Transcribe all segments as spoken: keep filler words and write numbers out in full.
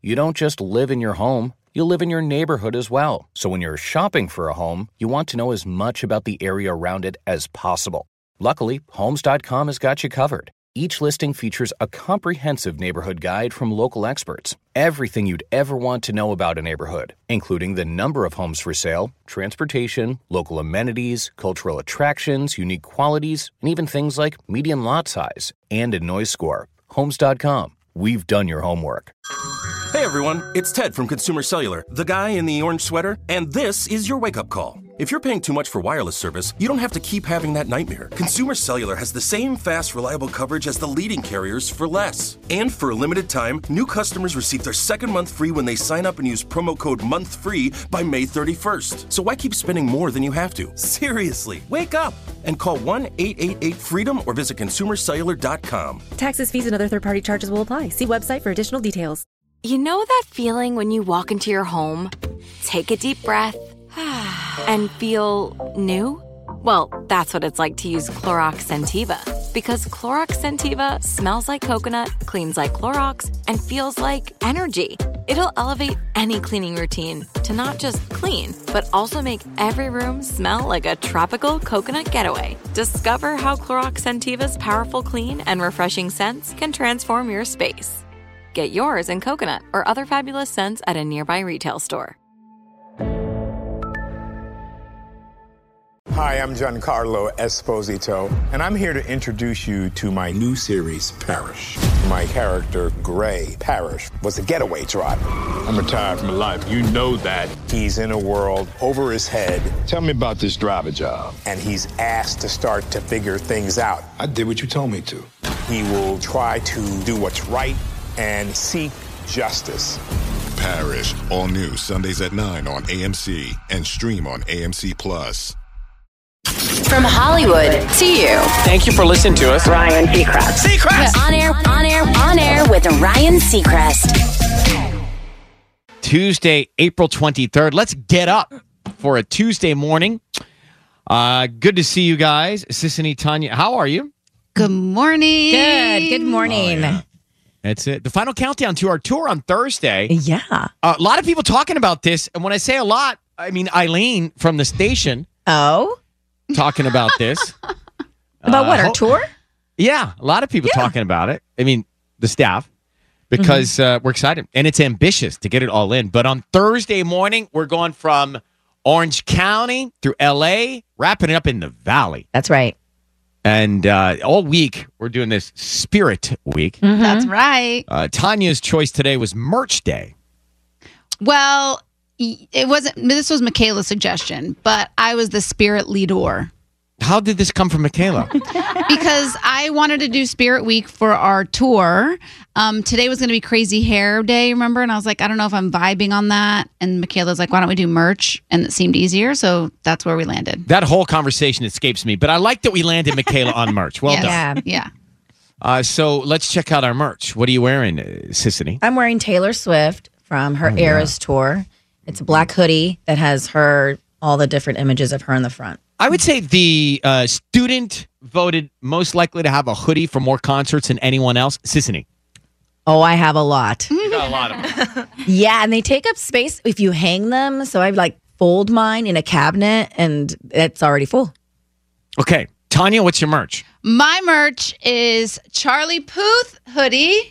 You don't just live in your home, you live in your neighborhood as well. So when you're shopping for a home, you want to know as much about the area around it as possible. Luckily, Homes dot com has got you covered. Each listing features a comprehensive neighborhood guide from local experts. Everything you'd ever want to know about a neighborhood, including the number of homes for sale, transportation, local amenities, cultural attractions, unique qualities, and even things like median lot size and a noise score. Homes dot com. We've done your homework. Hey everyone, it's Ted from Consumer Cellular, the guy in the orange sweater, and this is your wake-up call. If you're paying too much for wireless service, you don't have to keep having that nightmare. Consumer Cellular has the same fast, reliable coverage as the leading carriers for less. And for a limited time, new customers receive their second month free when they sign up and use promo code MONTHFREE by May thirty-first. So why keep spending more than you have to? Seriously, wake up and call one eight eight eight FREEDOM or visit consumer cellular dot com. Taxes, fees, and other third-party charges will apply. See website for additional details. You know that feeling when you walk into your home, take a deep breath, and feel new? Well, that's what it's like to use Clorox Scentiva. Because Clorox Scentiva smells like coconut, cleans like Clorox, and feels like energy. It'll elevate any cleaning routine to not just clean, but also make every room smell like a tropical coconut getaway. Discover how Clorox Scentiva's powerful clean and refreshing scents can transform your space. Get yours in coconut or other fabulous scents at a nearby retail store. Hi, I'm Giancarlo Esposito, and I'm here to introduce you to my new series, Parrish. My character, Gray Parrish, was a getaway driver. I'm retired from life. You know that. He's in a world over his head. Tell me about this driver job. And he's asked to start to figure things out. I did what you told me to. He will try to do what's right and seek justice. Parrish, all new Sundays at nine on A M C and stream on A M C Plus. From Hollywood to you. Thank you for listening to us. Ryan Seacrest. Seacrest! On air, on air, on air with Ryan Seacrest. Tuesday, April twenty-third. Let's get up for a Tuesday morning. Uh, good to see you guys. Sissany, Tanya, how are you? Good morning. Good. Good morning. Oh, yeah. That's it. The final countdown to our tour on Thursday. Yeah. Uh, a lot of people talking about this. And when I say a lot, I mean Eileen from the station. Oh? Talking about this. About uh, what, our ho- tour? Yeah. A lot of people yeah. talking about it. I mean, the staff. Because mm-hmm. uh, we're excited. And it's ambitious to get it all in. But on Thursday morning, we're going from Orange County through L A, wrapping it up in the Valley. That's right. And uh, all week, we're doing this Spirit Week. Mm-hmm. That's right. Uh, Tanya's choice today was Merch Day. Well, it wasn't. This was Michaela's suggestion, but I was the Spirit leader. How did this come from Michaela? Because I wanted to do Spirit Week for our tour. Um, today was going to be Crazy Hair Day, remember? And I was like, I don't know if I'm vibing on that. And Michaela's like, why don't we do merch? And it seemed easier, so that's where we landed. That whole conversation escapes me, but I like that we landed Michaela on merch. Well yes. done. Yeah. Uh, so let's check out our merch. What are you wearing, uh, Sissany? I'm wearing Taylor Swift from her oh, Eras yeah. tour. It's a black hoodie that has her, all the different images of her in the front. I would say the uh, student voted most likely to have a hoodie for more concerts than anyone else. Sissany. Oh, I have a lot. You got a lot of them. Yeah, and they take up space if you hang them. So I like fold mine in a cabinet, and it's already full. Okay. Tanya, what's your merch? My merch is Charlie Puth hoodie.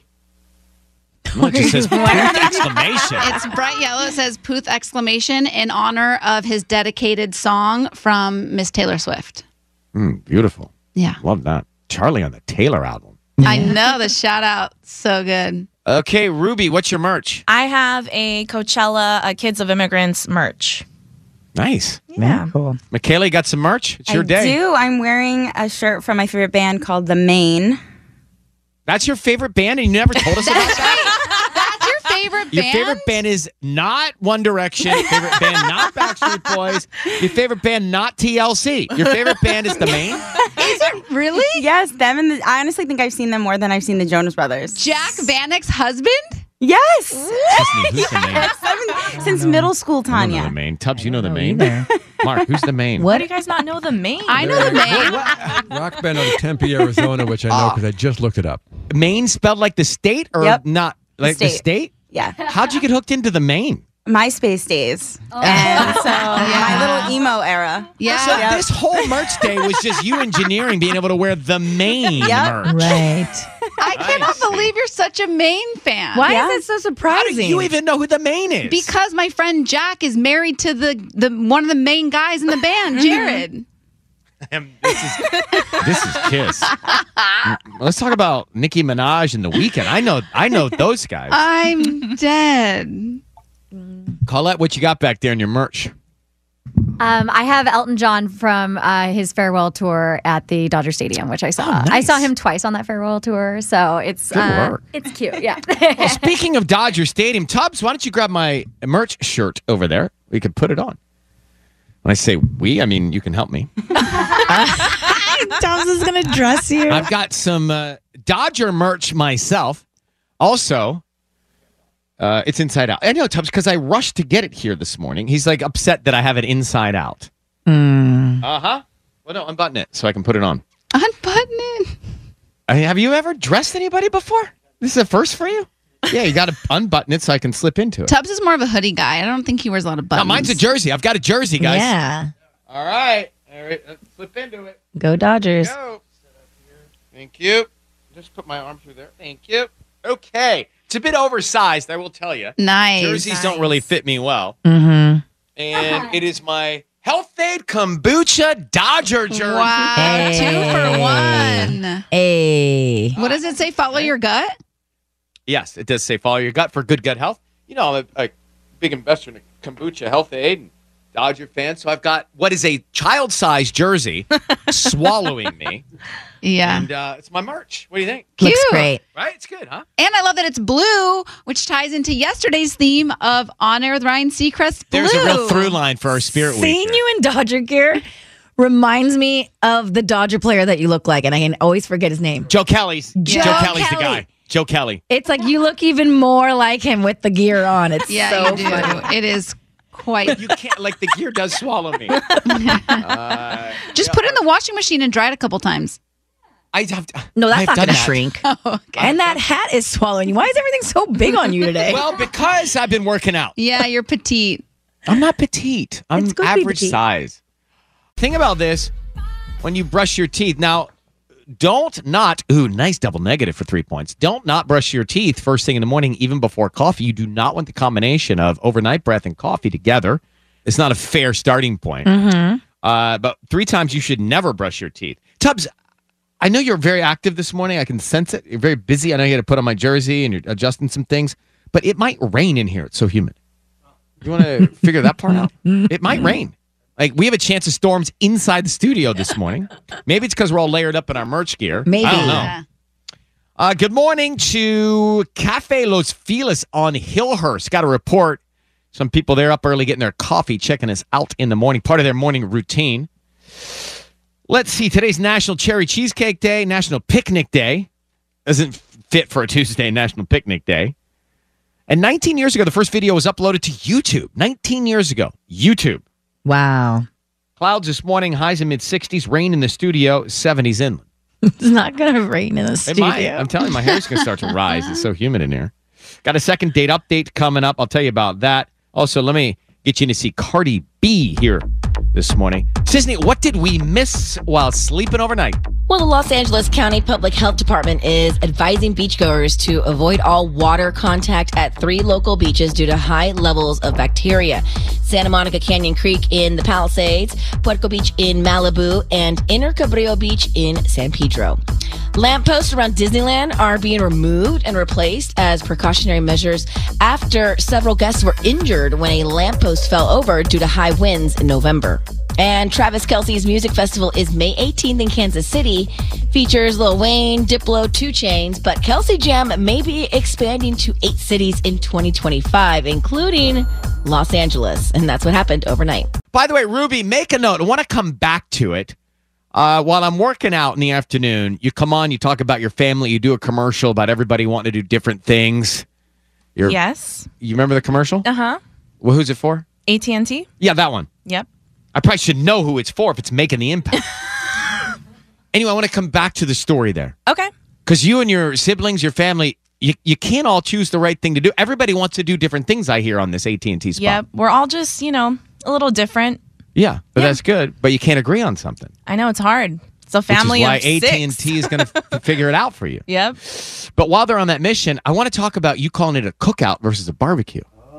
No, it just says Puth exclamation. It's bright yellow. It says Puth exclamation in honor of his dedicated song from Miss Taylor Swift. Mm, beautiful. Yeah. Love that. Charlie on the Taylor album. Yeah. I know, the shout out. So good. Okay, Ruby, what's your merch? I have a Coachella uh, Kids of Immigrants merch. Nice. Yeah. Cool. Michaela, you got some merch? It's your I day. do. I'm wearing a shirt from my favorite band called The Maine. That's your favorite band, and you never told us about that? That's your favorite band? Your favorite band is not One Direction. Your favorite band not Backstreet Boys. Your favorite band not T L C. Your favorite band is The Maine? Is it really? Yes, them and the, I honestly think I've seen them more than I've seen the Jonas Brothers. Jack Vanek's husband? Yes. Sissany, who's The Maine? I've, since middle school, I don't know Tanya. The Maine. Tubbs, you know The Maine? Mark, who's The Maine? What do you guys not know the Maine? I know The Maine. Rock band out of Tempe, Arizona, which I know because I just looked it up. Maine spelled like the state or Yep. not? Like the State. state? Yeah. How'd you get hooked into the Maine? MySpace days. Oh. And so my little emo era. Yeah. So this whole merch day was just you engineering being able to wear the Maine Yep. merch. Right. I cannot believe you're such a Maine fan. Why Yeah. is it so How surprising? do you even know who the Maine is? Because my friend Jack is married to the, the one of the main guys in the band, Jared. Um, this is this is Kiss. Let's talk about Nicki Minaj and The Weeknd. I know I know those guys. I'm dead. Colette, what you got back there in your merch? Um, I have Elton John from uh, his farewell tour at the Dodger Stadium, which I saw. Oh, nice. I saw him twice on that farewell tour, so it's Good uh, work. it's cute. Yeah. Well, speaking of Dodger Stadium, Tubbs, why don't you grab my merch shirt over there? We could put it on. When I say we, I mean you can help me. Tubbs is going to dress you. I've got some uh, Dodger merch myself. Also, uh, it's inside out. I know, Tubbs, because I rushed to get it here this morning. He's like upset that I have it inside out. Mm. Uh-huh. Well, no, unbutton it so I can put it on. Unbutton it. I mean, have you ever dressed anybody before? This is a first for you? Yeah, you got to unbutton it so I can slip into it. Tubbs is more of a hoodie guy. I don't think he wears a lot of buttons. No, mine's a jersey. I've got a jersey, guys. Yeah. All right. All right. Let's slip into it. Go Dodgers. Go. Thank you. Just put my arm through there. Thank you. Okay. It's a bit oversized, I will tell you. Nice. Jerseys don't really fit me well. Mm-hmm. And it is my Health Aid Kombucha Dodger jersey. Wow. Hey. Two for one. Hey. What does it say? Follow your gut? Yes, it does say follow your gut for good gut health. You know, I'm a, a big investor in kombucha, Health Aid, and Dodger fan. So I've got what is a child-sized jersey swallowing me. Yeah. And uh, it's my merch. What do you think? Cute. Looks great. Right? It's good, huh? And I love that it's blue, which ties into yesterday's theme of On Air with Ryan Seacrest. Blue. There's a real through line for our Spirit Week. Seeing you in Dodger gear reminds me of the Dodger player that you look like, and I can always forget his name. Joe Kelly's. Joe Joe Kelly's the Kelly. guy. Joe Kelly. It's like you look even more like him with the gear on. It's Yeah, so you do. funny. It is quite. You can't, like, the gear does swallow me. Uh, Just yeah. put it in the washing machine and dry it a couple times. I have, No, that's I've not done going to that. shrink. Oh, okay. And that hat is swallowing you. Why is everything so big on you today? Well, because I've been working out. Yeah, you're petite. I'm not petite. I'm It's good to be average petite. size. Think about this when you brush your teeth. Now, don't not, ooh, nice double negative for three points. Don't not brush your teeth first thing in the morning, even before coffee. You do not want the combination of overnight breath and coffee together. It's not a fair starting point. Mm-hmm. Uh, but three times you should never brush your teeth. Tubbs, I know you're very active this morning. I can sense it. You're very busy. I know you had to put on my jersey and you're adjusting some things, but it might rain in here. It's so humid. You want to figure that part out? It might rain. Like, we have a chance of storms inside the studio this morning. Maybe it's because we're all layered up in our merch gear. Maybe. I don't know. Yeah. Uh, good morning to Cafe Los Feliz on Hillhurst. Got a report. Some people there up early getting their coffee, checking us out in the morning, part of their morning routine. Let's see. Today's National Cherry Cheesecake Day, National Picnic Day. Doesn't fit for a Tuesday, National Picnic Day. And nineteen years ago, the first video was uploaded to YouTube. nineteen years ago, YouTube. Wow. Clouds this morning, highs in mid sixties, rain in the studio, seventies inland. It's not going to rain in the It studio. might. I'm telling you, my hair's going to start to rise. It's so humid in here. Got a second date update coming up. I'll tell you about that. Also, let me get you to see Cardi B here this morning. Sisney, what did we miss while sleeping overnight? Well, the Los Angeles County Public Health Department is advising beachgoers to avoid all water contact at three local beaches due to high levels of bacteria. Santa Monica Canyon Creek in the Palisades, Puerto Beach in Malibu, and Inner Cabrillo Beach in San Pedro. Lampposts around Disneyland are being removed and replaced as precautionary measures after several guests were injured when a lamppost fell over due to high winds in November. And Travis Kelce's music festival is May eighteenth in Kansas City. Features Lil Wayne, Diplo, two Chainz, but Kelsey Jam may be expanding to eight cities in twenty twenty-five, including Los Angeles. And that's what happened overnight. By the way, Ruby, make a note. I want to come back to it. Uh, while I'm working out in the afternoon, you come on, you talk about your family, you do a commercial about everybody wanting to do different things. You're, Yes. You remember the commercial? Uh-huh. Well, who's it for? A T and T? Yeah, that one. Yep. I probably should know who it's for if it's making the impact. Anyway, I want to come back to the story there. Okay. Because you and your siblings, your family, you, you can't all choose the right thing to do. Everybody wants to do different things, I hear, on this A T and T spot. Yep. We're all just, you know, a little different. Yeah, but yeah. that's good. But you can't agree on something. I know, it's hard. It's a family Which is why of A T and six. T is going to figure it out for you. Yep. But while they're on that mission, I want to talk about you calling it a cookout versus a barbecue.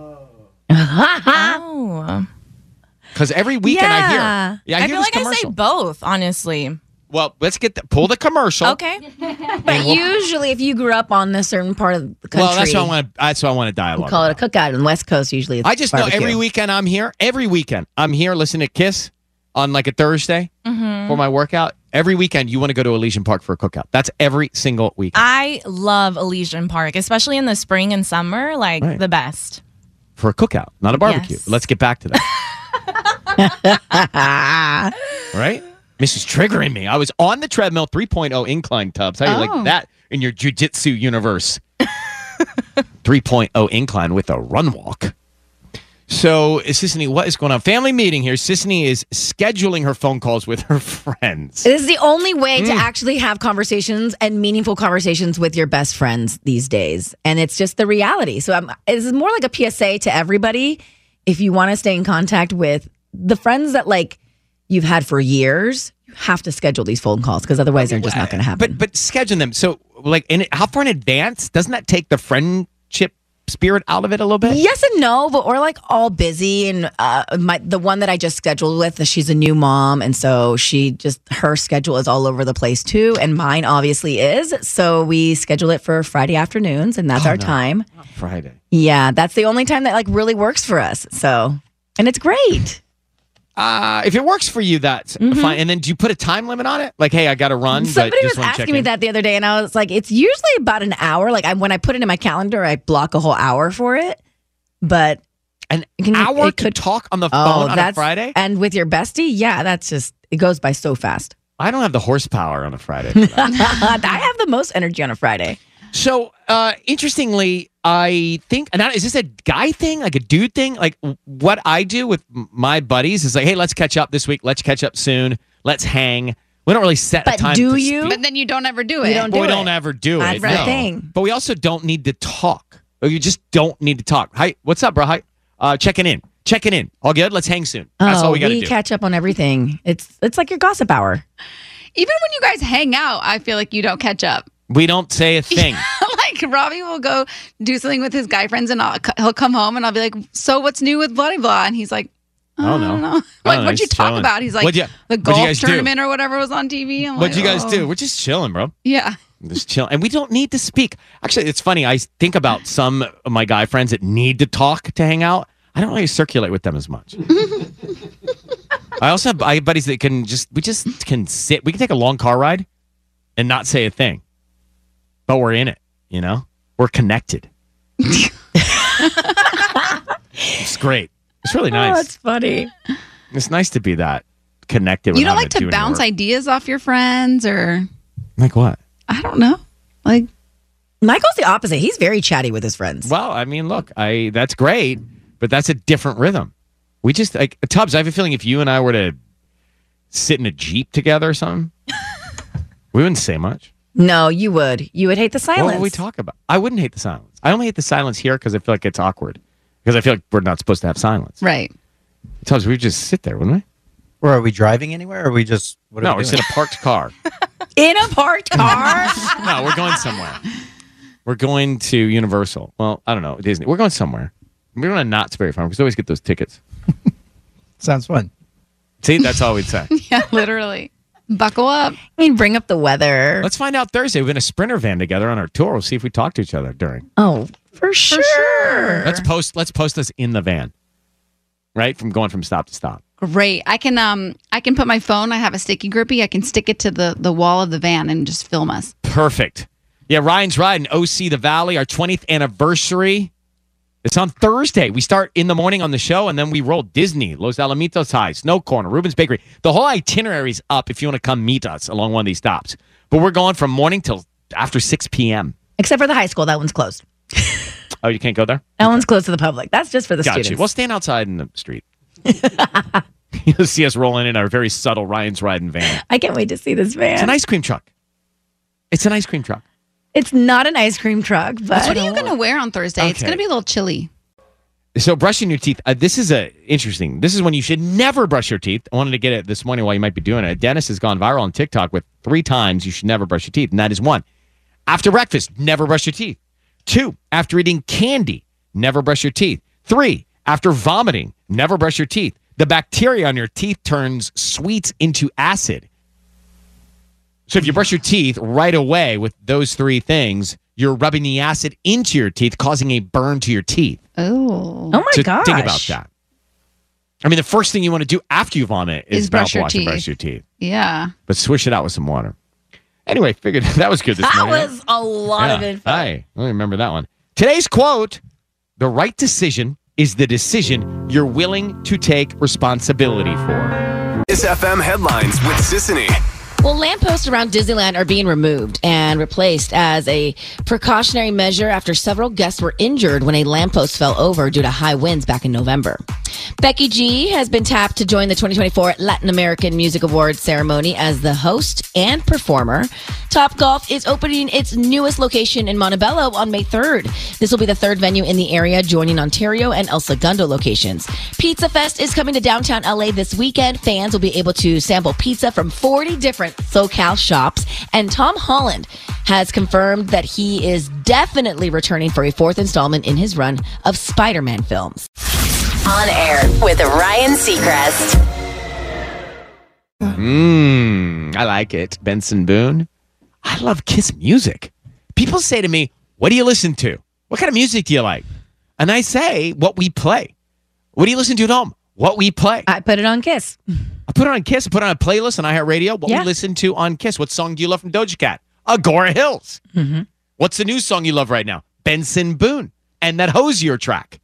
Oh. Because every weekend I hear, yeah, I, I hear feel this like I commercial. say both, honestly. Well, let's get the, pull the commercial. Okay. But usually, if you grew up on a certain part of the country, Well, that's what I want. To, that's what I want to dialogue. we call it a cookout. On the West Coast, usually it's I just barbecue. know every weekend I'm here. Every weekend I'm here listening to Kiss on like a Thursday Mhm. for my workout. Every weekend you want to go to Elysian Park for a cookout. That's every single weekend. I love Elysian Park, especially in the spring and summer, like Right. the best. For a cookout, not a barbecue. Yes. Let's get back to that. Right? Missus triggering me. I was on the treadmill, three point oh incline tubs. How do you Oh. like that in your jiu-jitsu universe? three point oh incline with a run walk. So, Sissany, what is going on? Family meeting here. Sissany is scheduling her phone calls with her friends. This is the only way to Mm. actually have conversations and meaningful conversations with your best friends these days. And it's just the reality. So I'm, this is more like a P S A to everybody. If you want to stay in contact with the friends that like you've had for years, you have to schedule these phone calls because otherwise they're just not going to happen. But but scheduling them. So, like, in how far in advance? Doesn't that take the friendship spirit out of it a little bit? Yes and no, but we're like all busy. And uh, my the one that I just scheduled with, she's a new mom, and so she just her schedule is all over the place too, and mine obviously is. So we schedule it for Friday afternoons, and that's Oh, our no. time. Friday. Yeah, that's the only time that like really works for us. So, and it's great. Uh, if it works for you, that's fine. And then do you put a time limit on it? Like, hey, I got to run. Somebody but was just wanna check asking me in. that the other day, and I was like, it's usually about an hour. Like I, when I put it in my calendar, I block a whole hour for it. But an can, hour it to could talk on the oh, phone on a that's, Friday? and with your bestie, yeah, that's just it goes by so fast. I don't have the horsepower on a Friday. for that. I have the most energy on a Friday. So, uh, interestingly, I think, and I- is this a guy thing, like a dude thing? Like what I do with m- my buddies is like, hey, let's catch up this week. Let's catch up soon. Let's hang. We don't really set But a time. do to you? speak. But then you don't ever do You it. don't Well, do we it. don't ever do That's it. the no. thing. But we also don't need to talk. Or you just don't need to talk. Hi, what's up, bro? Hi, uh, checking in. Checking in. All good? Let's hang soon. That's oh, all we got to we do. catch up on everything. It's it's like your gossip hour. Even when you guys hang out, I feel like you don't catch up. We don't say a thing. Like Robbie will go do something with his guy friends, and I'll, he'll come home, and I'll be like, "So what's new with blah blah blah?" And he's like, "I Oh, no. don't know. I Like, don't know. what'd you He's talk chilling. about?" He's like, What'd you- "The what'd you golf guys do?" tournament or whatever was on T V." I'm What'd like, you guys "Oh." do? We're just chilling, bro. Yeah. Just chill. And we don't need to speak. Actually, it's funny. I think about some of my guy friends that need to talk to hang out. I don't really circulate with them as much. I also have I have buddies that can just, we just can sit. We can take a long car ride and not say a thing. But we're in it, you know? We're connected. It's great. It's really Oh, nice. that's funny. It's nice to be that connected. You don't without like to doing bounce work. ideas off your friends, or Like what? I don't know. Like Michael's the opposite. He's very chatty with his friends. Well, I mean, look, I that's great, but that's a different rhythm. We just like Tubbs. I have a feeling if you and I were to sit in a Jeep together or something, we wouldn't say much. No, you would. You would hate the silence. What would we talk about? I wouldn't hate the silence. I only hate the silence here because I feel like it's awkward. Because I feel like we're not supposed to have silence. right. Tubbs, we'd just sit there, wouldn't we? Or are we driving anywhere? Or are we just what are No, we we're doing? just in a parked car. In a parked car? No, we're going somewhere. We're going to Universal. Well, I don't know, Disney. We're going somewhere. We're going to Knott's Berry Farm because we always get those tickets. Sounds fun. See, that's all we'd say. Yeah, literally. Buckle up. I mean, bring up the weather. Let's find out Thursday. We're in a Sprinter van together on our tour. We'll see if we talk to each other during. Oh, for sure. Let's post. Let's post us in the van, right? From going from stop to stop. Great. I can um I can put my phone. I have a sticky grippy. I can stick it to the the wall of the van and just film us. Perfect. Yeah, Ryan's riding O C the Valley, our twentieth anniversary. It's on Thursday. We start in the morning on the show, and then we roll Disney, Los Alamitos High, Snow Corner, Rubens Bakery. The whole itinerary's up if you want to come meet us along one of these stops. But we're going from morning till after six p.m. Except for the high school. That one's closed. Oh, you can't go there? That one's closed to the public. That's just for the Got students. you. Well, stand outside in the street. You'll see us rolling in our very subtle Ryan's riding van. I can't wait to see this van. It's an ice cream truck. It's an ice cream truck. It's not an ice cream truck, but What are you going to wear on Thursday? It's Okay. going to be a little chilly. So brushing your teeth, uh, this is a interesting. This is when you should never brush your teeth. I wanted to get it this morning while you might be doing it. Dennis has gone viral on TikTok with three times you should never brush your teeth. And that is one, after breakfast, never brush your teeth. Two, after eating candy, never brush your teeth. Three, after vomiting, never brush your teeth. The bacteria on your teeth turns sweets into acid. So if you brush your teeth right away with those three things, you're rubbing the acid into your teeth, causing a burn to your teeth. Oh. Oh my So gosh. think about that. I mean, the first thing you want to do after you vomit is, Is brush your mouthwash and teeth. brush your teeth. Yeah. But swish it out with some water. Anyway, figured that was good this That morning. was a lot of Yeah. info. Hi. I remember that one. Today's quote, the right decision is the decision you're willing to take responsibility for. Kiss F M headlines with Sissany. Well, lampposts around Disneyland are being removed and replaced as a precautionary measure after several guests were injured when a lamppost fell over due to high winds back in November. Becky G has been tapped to join the twenty twenty-four Latin American Music Awards ceremony as the host and performer. Topgolf is opening its newest location in Montebello on May third. This will be the third venue in the area, joining Ontario and El Segundo locations. Pizza Fest is coming to downtown L A this weekend. Fans will be able to sample pizza from forty different SoCal shops. And Tom Holland has confirmed that he is definitely returning for a fourth installment in his run of Spider-Man films. On air with Ryan Seacrest. Mmm, I like it. Benson Boone. I love Kiss music. People say to me, what do you listen to? What kind of music do you like? And I say, what we play. What do you listen to at home? What we play. I put it on Kiss. I put it on Kiss. I put it on a playlist on iHeartRadio. What Yeah. we listen to on Kiss. What song do you love from Doja Cat? Agora Hills. Mm-hmm. What's the new song you love right now? Benson Boone. And that Hosier track.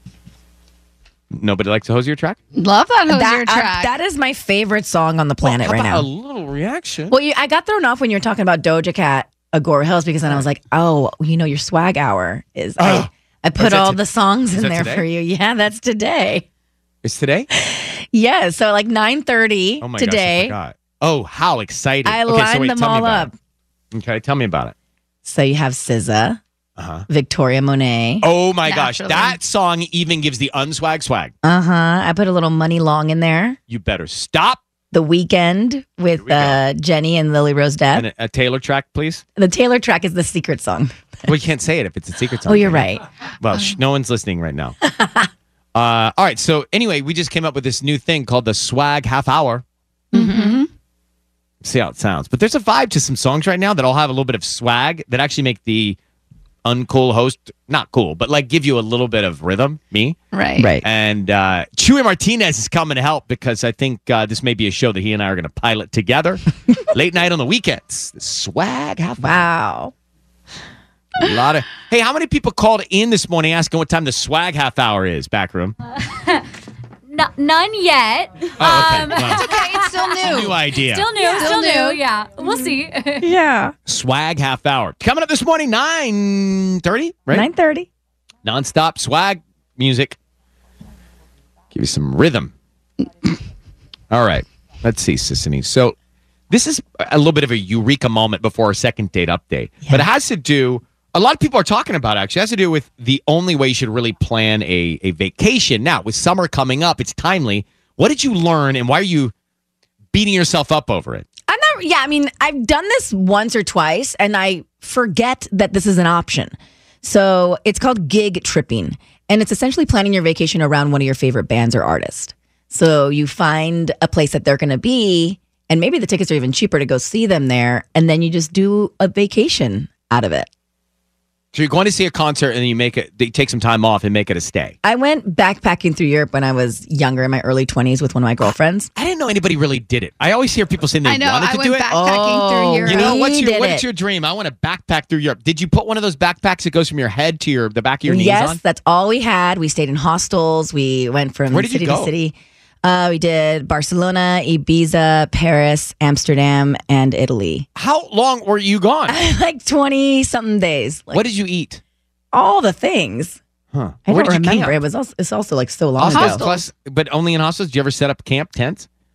Nobody likes the Hosier track? Love that Hosier That, uh, track. that is my favorite song on the planet How right about now. a little reaction? Well, you, I got thrown off when you were talking about Doja Cat, Agora Hills, because then I was like, oh, you know, your swag hour is. Oh. I, I Oh, put is that all to- the songs is in that there today? for you. Yeah, that's today. It's today? Yeah, so like nine thirty Oh my gosh, I today. forgot. Oh, how exciting. I okay, lined so wait, them tell me all about up. it. Okay, tell me about it. So you have S Z A, Uh-huh. Victoria Monet. Oh my gosh, Naturally. that song even gives the unswag swag. Uh huh. I put a little Money Long in there. You better stop. The Weekend Here with we go. uh, Jenny and Lily Rose Depp. And a, a Taylor track, please. The Taylor track is the secret song. Well, you can't say it if it's a secret song. Oh, you're can you? right. Well, sh- no one's listening right now. uh, all right, so anyway, we just came up with this new thing called the swag half hour. Mm-hmm. See how it sounds. But there's a vibe to some songs right now that all have a little bit of swag that actually make the uncool host not cool, but like give you a little bit of rhythm. Me, Right. Right. And uh, Chuy Martinez is coming to help because I think uh, this may be a show that he and I are going to pilot together late night on the weekends. The swag half hour. Wow. A lot of. Hey, how many people called in this morning asking what time the swag half hour is? Back room. No, none yet. Oh, okay. Um, Well, It's okay. It's still new. new idea. Still new, Yeah. still Still new. new. Yeah, we'll see. Yeah. Swag half hour coming up this morning nine thirty. Right. nine thirty. Nonstop swag music. Give you some rhythm. All right. Let's see, Sissany. So this is a little bit of a eureka moment before our second date update. Yeah. But it has to do, a lot of people are talking about it, actually. It has to do with the only way you should really plan a, a vacation. Now, with summer coming up, it's timely. What did you learn and why are you beating yourself up over it? I'm not, yeah, I mean, I've done this once or twice and I forget that this is an option. So it's called gig tripping. And it's essentially planning your vacation around one of your favorite bands or artists. So you find a place that they're going to be, and maybe the tickets are even cheaper to go see them there. And then you just do a vacation out of it. So you're going to see a concert and then you make it, you take some time off and make it a stay. I went backpacking through Europe when I was younger, in my early twenties, with one of my girlfriends. I didn't know anybody really did it. I always hear people saying they I know. wanted I to went do it. backpacking Oh, through Europe. You know, what's We your did what it. is your dream? I want to backpack through Europe. Did you put one of those backpacks that goes from your head to your the back of your knees Yes, on? that's all we had. We stayed in hostels. We went from Where did you city go? to city. Uh, we did Barcelona, Ibiza, Paris, Amsterdam, and Italy. How long were you gone? Like twenty something days. Like What did you eat? all the things. Huh. I Where don't did you remember. camp? It was also it's also like so long Hostels ago. plus, but only in hostels. Did you ever set up camp tents?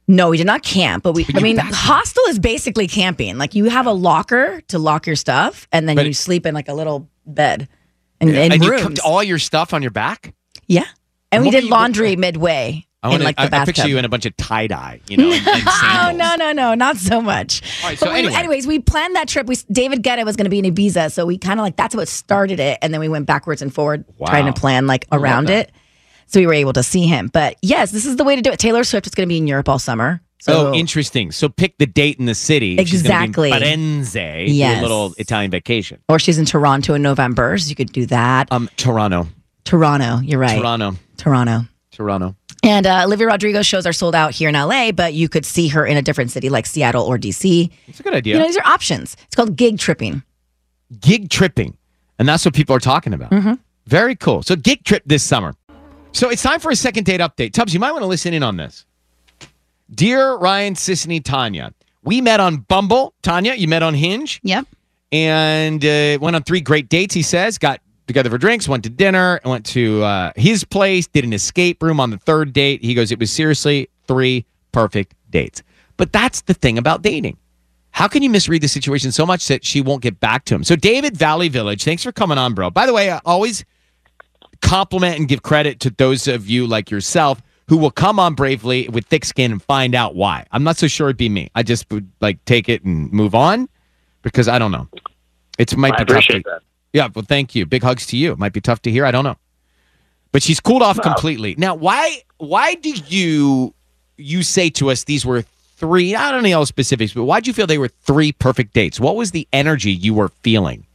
No, we did not camp, but we, I mean, hostel is basically camping. Like you have a locker to lock your stuff and then But- you sleep in like a little bed and, Yeah, in and you rooms. cooked all your stuff on your back? yeah. And, And we what were did you- laundry midway I in wanna- like the I, I bathtub. picture you in a bunch of tie-dye, you know, and, and Oh, sandals. no, no, no, not so much. All right, so But we- anyway. anyways, we planned that trip. We David Guetta was going to be in Ibiza, so we kind of like that's what started it, and then we went backwards and forward Wow. trying to plan like I love around that. it. So we were able to see him. But yes, this is the way to do it. Taylor Swift is going to be in Europe all summer. So Oh, interesting. So pick the date in the city. Exactly. She's going to be in Firenze, do Yes. a little Italian vacation. or she's in Toronto in November, so you could do that. Um, Toronto. Toronto, you're right. Toronto. Toronto. Toronto. And uh, Olivia Rodrigo's shows are sold out here in L A, but you could see her in a different city like Seattle or D C. It's a good idea. You know, these are options. It's called gig tripping. Gig tripping. And that's what people are talking about. Mm-hmm. Very cool. So gig trip this summer. So it's time for a second date update. Tubbs, you might want to listen in on this. Dear Ryan, Sissany, Tanya, we met on Bumble. Tanya, you met on Hinge. Yep. And uh, went on three great dates, he says. Got together for drinks, went to dinner, went to uh, his place, did an escape room on the third date. He goes, it was seriously three perfect dates. But that's the thing about dating. How can you misread the situation so much that she won't get back to him? So David, Valley Village, thanks for coming on, bro. By the way, I always compliment and give credit to those of you like yourself who will come on bravely with thick skin and find out why. I'm not so sure it'd be me. I just would like take it and move on because I don't know. It might I be tough. appreciate to, that. Yeah, well, thank you. Big hugs to you. It might be tough to hear. I don't know. But she's cooled off completely. Now, why why do you you say to us these were three, I don't know all specifics, but why do you feel they were three perfect dates? What was the energy you were feeling?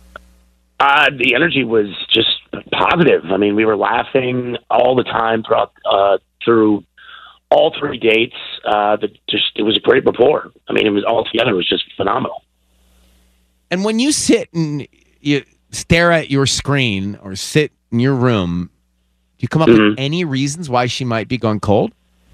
Uh, the energy was just positive. I mean, we were laughing all the time throughout uh, through all three dates. Uh, the, just it was a great rapport. I mean, it was all together. It was just phenomenal. And when you sit and you stare at your screen or sit in your room, do you come up Mm-hmm. with any reasons why she might be going cold?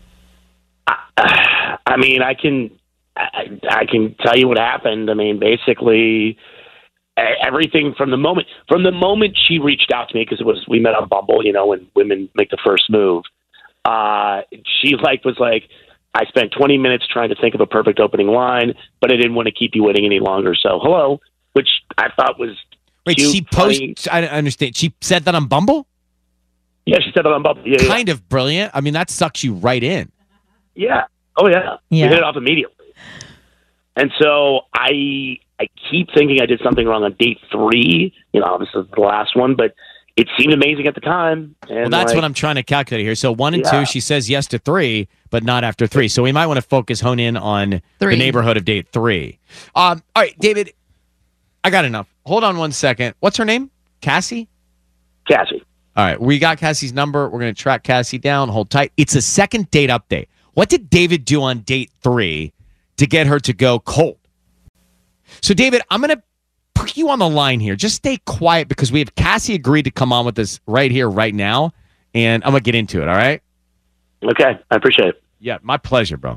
I mean, I can I, I can tell you what happened. I mean, basically e- everything from the moment from the moment she reached out to me, because it was we met on Bumble, you know, when women make the first move. Uh, she like was like, I spent twenty minutes trying to think of a perfect opening line, but I didn't want to keep you waiting any longer. So hello, which I thought was Wait, cute, she funny. post. I don't understand. She said that on Bumble. Yeah, she said that on Bumble. Yeah, yeah. Kind of brilliant. I mean, that sucks you right in. Yeah. Oh yeah. Yeah. We hit it off immediately. And so I I keep thinking I did something wrong on date three. You know, this is the last one, but it seemed amazing at the time. And Well, that's like, what I'm trying to calculate here. So one and Yeah. two, she says yes to three, but not after three. So we might want to focus, hone in on Three. the neighborhood of date three. Um, all right, David, I got enough. Hold on one second. What's her name? Cassie? Cassie. All right, we got Cassie's number. We're going to track Cassie down. Hold tight. It's a second date update. What did David do on date three to get her to go cold? So, David, I'm going to put you on the line here. Just stay quiet because we have Cassie agreed to come on with us right here, right now, and I'm going to get into it, all right? Okay, I appreciate it. Yeah, my pleasure, bro.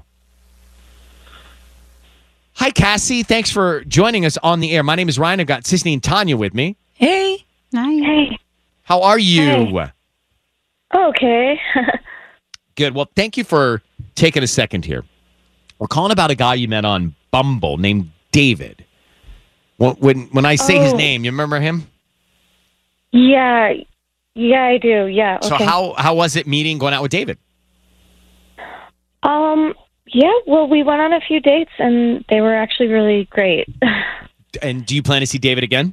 Hi, Cassie. Thanks for joining us on the air. My name is Ryan. I've got Sissany and Tanya with me. Hey. Hi. Hey. How are you? Okay. Good. Well, thank you for taking a second here. We're calling about a guy you met on Bumble named David. When when, when I say his Oh. name, you remember him? Yeah. Yeah, I do. Yeah. Okay. So how how was it meeting, going out with David? Um. Yeah. Well, we went on a few dates, and they were actually really great. And do you plan to see David again?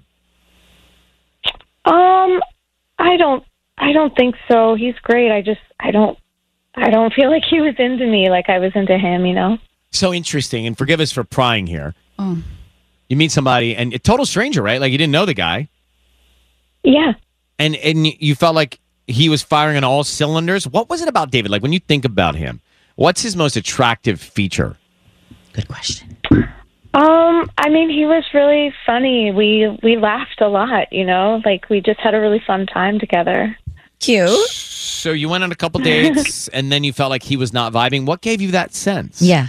Um. I don't. I don't think so. He's great. I just. I don't. I don't feel like he was into me like I was into him. You know. So interesting. And forgive us for prying here. Oh. You meet somebody and a total stranger, right? Like you didn't know the guy. Yeah. And and you felt like he was firing on all cylinders. What was it about David? Like when you think about him, what's his most attractive feature? Good question. Um. I mean, he was really funny. We we laughed a lot. You know, like we just had a really fun time together. Cute. So you went on a couple dates and then you felt like he was not vibing. What gave you that sense? Yeah.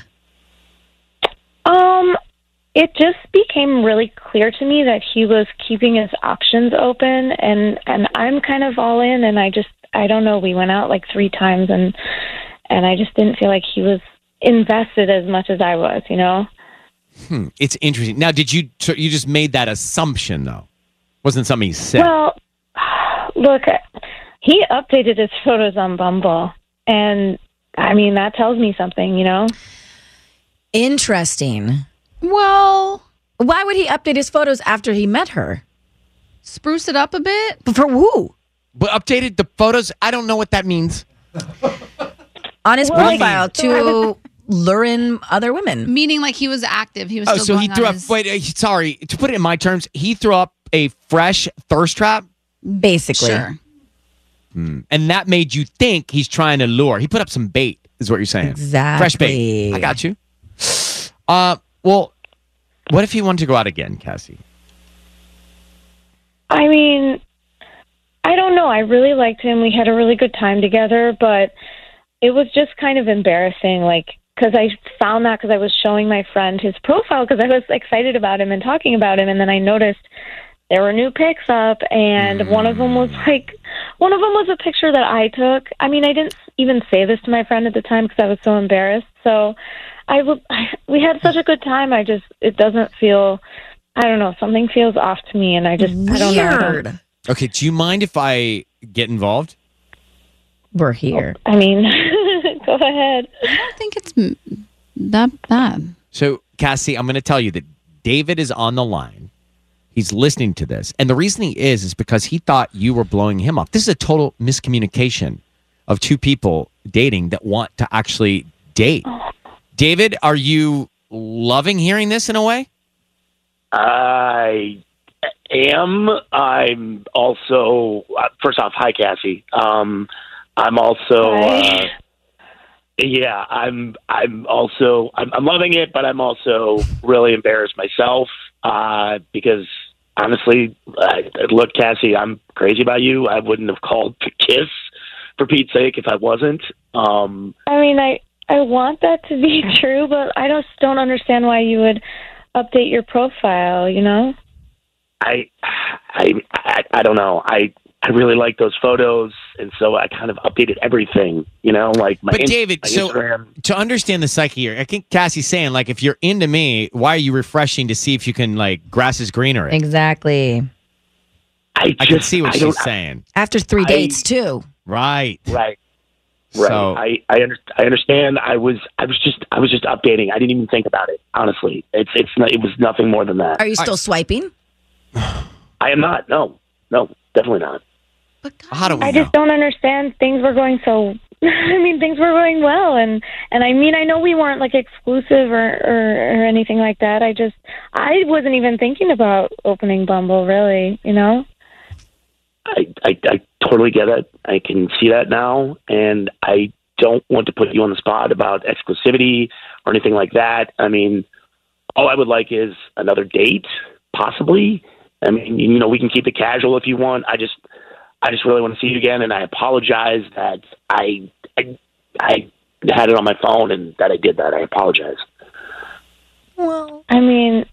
Um, it just became really clear to me that he was keeping his options open, and and I'm kind of all in, and I just I don't know. We went out like three times, and and I just didn't feel like he was invested as much as I was, you know? Hmm. It's interesting. Now, did you so you just made that assumption though? Wasn't something he said? Well, look, he updated his photos on Bumble, and I mean that tells me something, you know. Interesting. Well, why would he update his photos after he met her? Spruce it up a bit? But for who? But updated the photos? I don't know what that means. On his Well, profile to lure in other women. Meaning like he was active. He was Oh, still so going he on threw up. his- Wait, uh, sorry to put it in my terms. He threw up a fresh thirst trap, basically. Sure. Hmm. And that made you think he's trying to lure. He put up some bait, is what you're saying. Exactly. Fresh bait. I got you. Uh, well, what if he wanted to go out again, Cassie? I mean, I don't know. I really liked him. We had a really good time together, but it was just kind of embarrassing, like, because I found that because I was showing my friend his profile because I was excited about him and talking about him, and then I noticed there were new pics up, and mm. one of them was like, one of them was a picture that I took. I mean, I didn't even say this to my friend at the time because I was so embarrassed. So I, w- I we had such a good time. I just, it doesn't feel, I don't know, something feels off to me, and I just, Weird. I don't know. I don't, Okay, do you mind if I get involved? We're here. I mean, go ahead. I don't think it's m- that bad. So, Cassie, I'm going to tell you that David is on the line. He's listening to this. And the reason he is is because he thought you were blowing him off. This is a total miscommunication of two people dating that want to actually date. David, are you loving hearing this in a way? I am. I'm also, uh, first off, hi, Cassie. Um, I'm also, uh, yeah, I'm, I'm also, I'm, I'm loving it, but I'm also really embarrassed myself uh, because honestly, I, look, Cassie, I'm crazy about you. I wouldn't have called to kiss for Pete's sake if I wasn't. Um, I mean, I, I want that to be true, but I just don't understand why you would update your profile, you know? I, I, I, I don't know. I, I really like those photos, and so I kind of updated everything, you know, like my. But in- David, my so Instagram. to understand the psyche here, I think Cassie's saying, like, if you're into me, why are you refreshing to see if you can, like, grass is greener? Exactly. I, I can see what I don't- she's saying. After three I- dates, too. Right. Right. Right. So- I I, under, I understand. I was I was just I was just updating. I didn't even think about it. Honestly, it's it's not, it was nothing more than that. Are you still swiping? I am not. No. No. Definitely not. How do we I know? just don't understand. Things were going so. I mean, things were going well, and and I mean, I know we weren't like exclusive or, or or anything like that. I just I wasn't even thinking about opening Bumble, really. You know. I, I I totally get it. I can see that now, and I don't want to put you on the spot about exclusivity or anything like that. I mean, all I would like is another date, possibly. I mean, you know, we can keep it casual if you want. I just, I just really want to see you again, and I apologize that I, I, I had it on my phone and that I did that. I apologize. Well, I mean,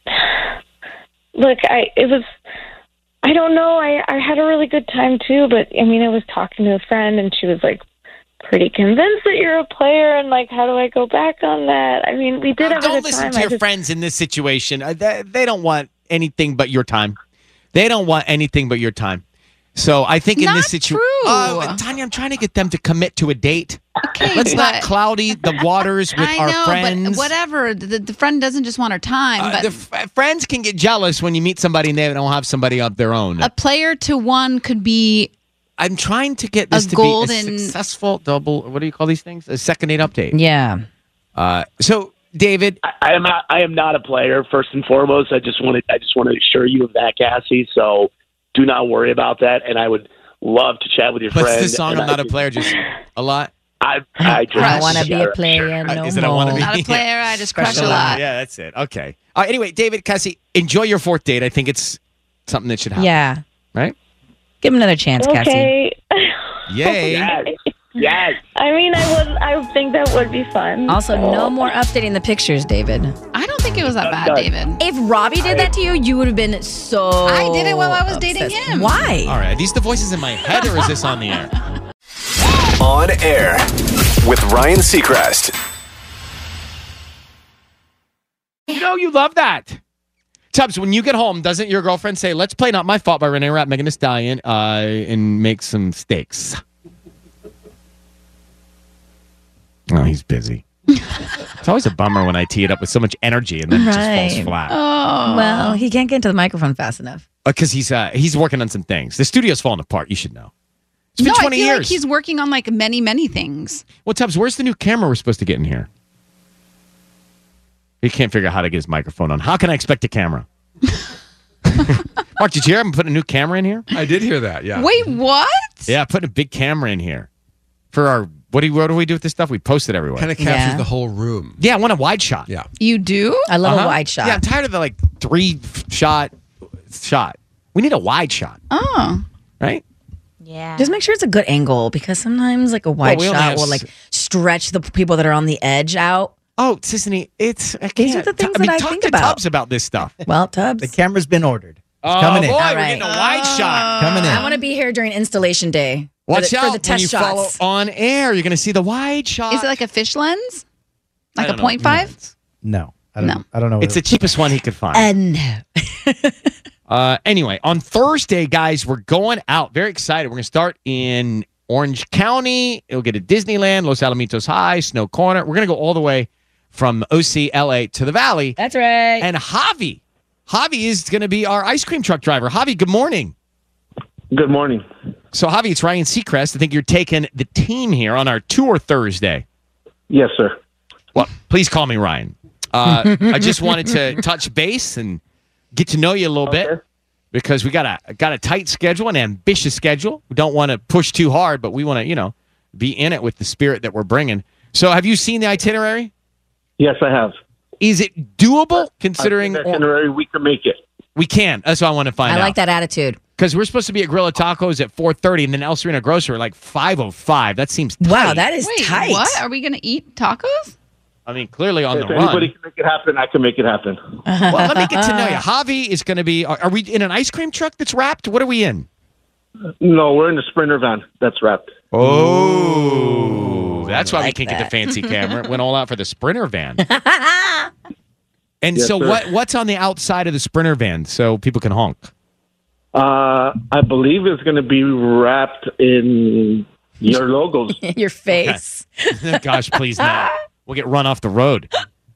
look, I it was. I don't know. I, I had a really good time too, but I mean, I was talking to a friend, and she was like pretty convinced that you're a player, and like, how do I go back on that? I mean, we did have a Don't good listen time. to I your just- friends in this situation. Uh, They, they don't want anything but your time. They don't want anything but your time. So I think in Not this situation, true. uh, Tanya, I'm trying to get them to commit to a date. Okay, Let's not but- cloudy the waters with I our know, friends. but whatever. The, the friend doesn't just want her time, Uh, but the f- friends can get jealous when you meet somebody and they don't have somebody of their own. a player to one could be I'm trying to get this a to golden- be a successful double. What do you call these things? A second date update. Yeah. Uh, so, David, I, I am not. I am not a player. First and foremost, I just want to. I just want to assure you of that, Cassie. So do not worry about that. And I would love to chat with your what's friend. the song? and I'm not I a could- player. Just a lot. I I just I want to be a Sure, player sure. no Is it I more. wanna be- not a player. I just crush a lot. Yeah, that's it. Okay. Uh, anyway, David, Cassie, enjoy your fourth date. I think it's something that should happen. Yeah. Right? Give him another chance, Cassie. Okay. Yay. Yes. Yes. I mean, I would. I think that would be fun. Also, no more updating the pictures, David. I don't think it was that bad, done. David. If Robbie did that to you, you would have been so. I did it while I was dating obsessed. him. Why? All right. Are these the voices in my head or is this on the air? On air with Ryan Seacrest. you love that. Tubbs, when you get home, doesn't your girlfriend say, let's play Not My Fault by Renee Rapp, Megan Thee Stallion, uh, and make some steaks? Oh, he's busy. It's always a bummer when I tee it up with so much energy and then it just falls Right. flat. Oh. Well, he can't get into the microphone fast enough. Because he's uh, he's working on some things. The studio's falling apart. You should know. It's been no, twenty I feel years. like he's working on like many, many things. Well, Tubbs, where's the new camera we're supposed to get in here? He can't figure out how to get his microphone on. How can I expect a camera? Mark, did you hear him put a new camera in here? I did hear that, yeah. Wait, what? Yeah, putting a big camera in here for our. What do, you, what do we do with this stuff? We post it everywhere. Kind of captures Yeah. the whole room. Yeah, I want a wide shot. Yeah. You do? I love Uh-huh. a wide shot. Yeah, I'm tired of the like three shot shot. We need a wide shot, Oh. right? Yeah. Just make sure it's a good angle because sometimes like a wide we only shot have will like stretch the people that are on the edge out. Oh, Sissany, it's I These can't. are the things I mean, that I talk think to about. Tubbs about this stuff. Well, Tubbs. The camera's been ordered. It's Oh coming boy, in. we're All right. getting a wide shot. Coming in. I want to be here during installation day. for Watch the, out for the test when you shots. follow on air. You're going to see the wide shot. Is it like a fish lens? Like I a don't know. point five? No. I don't, No. I don't know. What It's the cheapest one he could find. And no. Uh, anyway, on Thursday, guys, we're going out. Very excited. We're going to start in Orange County. It'll get to Disneyland, Los Alamitos High, Snow Corner. We're going to go all the way from O C, L A to the Valley. That's right. And Javi, Javi is going to be our ice cream truck driver. Javi, good morning. Good morning. So, Javi, it's Ryan Seacrest. I think you're taking the team here on our tour Thursday. Yes, sir. Well, please call me Ryan. Uh, I just wanted to touch base and get to know you a little Okay. bit because we got a got a tight schedule, an ambitious schedule. We don't want to push too hard, but we want to, you know, be in it with the spirit that we're bringing. So, have you seen the itinerary? Yes, I have. Is it doable considering I think itinerary we can make it? we can? That's what I want to find I out. like that attitude. Because we're supposed to be at Grilla Tacos at four thirty, and then El Sereno Grocer at like five oh five. That seems tight. Wow, that is Wait, tight. what? Are we going to eat tacos? I mean, clearly on If the anybody run. can make it happen, I can make it happen. Well, let me get to know you. Javi is going to be. Are, are we in an ice cream truck that's wrapped? What are we in? No, we're in the Sprinter van. That's wrapped. Oh, that's why we like can't get the that. fancy camera. It went all out for the Sprinter van. And Yes, so, sir. what what's on the outside of the Sprinter van so people can honk? Uh, I believe it's going to be wrapped in your logos. Your face. Gosh, please no. We'll get run off the road.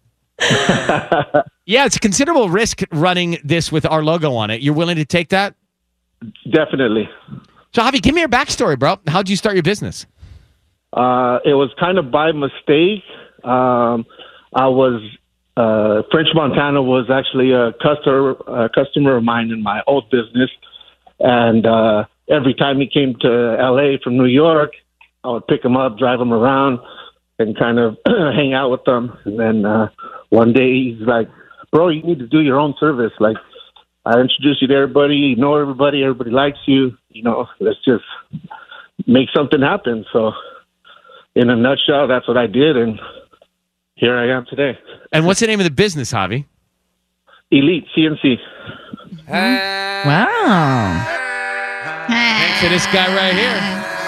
Yeah, it's a considerable risk running this with our logo on it. You're willing to take that? Definitely. So, Javi, give me your backstory, bro. How'd you start your business? Uh, it was kind of by mistake. Um, I was uh, French Montana was actually a customer a customer of mine in my old business, and uh, every time he came to L A from New York, I would pick him up, drive him around, and kind of hang out with them. And then uh, one day he's like, "Bro, you need to do your own service. Like, I introduce you to everybody. You know everybody. Everybody likes you. You know, let's just make something happen." So, in a nutshell, that's what I did, and here I am today. And what's the name of the business, Javi? Elite C N C. Wow. Thanks to this guy right here.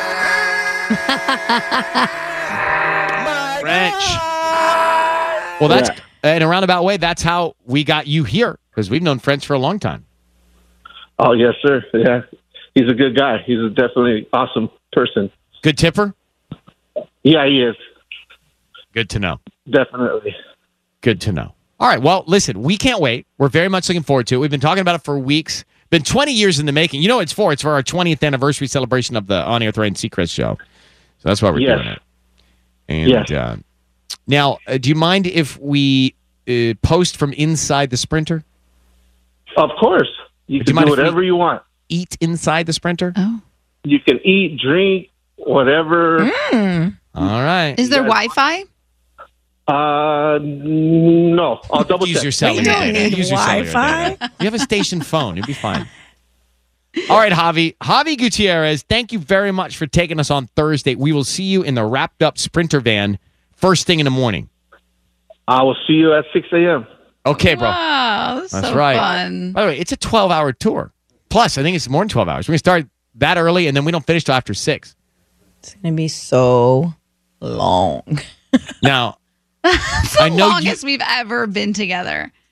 French. Well, that's in a roundabout way. That's how we got you here because we've known French for a long time. Oh yes, sir. Yeah, he's a good guy. He's a definitely awesome person. Good tipper. Yeah, he is. Good to know. Definitely. Good to know. All right. Well, listen, we can't wait. We're very much looking forward to it. We've been talking about it for weeks. Been twenty years in the making. You know what it's for? It's for our twentieth anniversary celebration of the On Air with Ryan Seacrest show. So that's why we're Yes. doing it. And Yes. uh, now, uh, do you mind if we uh, post from inside the Sprinter? Of course, you Do can you mind do if we- whatever you want. Eat inside the Sprinter? Oh. You can eat, drink, whatever. All right. Is there Wi-Fi? Uh, no. I'll double Use check. your cellular. don't data. need Use your cellular Wi-Fi. data. You have a station phone. You'll be fine. All right, Javi. Javi Gutierrez, thank you very much for taking us on Thursday. We will see you in the wrapped up Sprinter van first thing in the morning. I will see you at six a.m. Okay, bro. Wow, that's, That's so right. fun. By the way, it's a twelve-hour tour. Plus, I think it's more than twelve hours. We're going to start that early, and then we don't finish till after six. It's going to be so long. Now, It's the I know you- longest we've ever been together.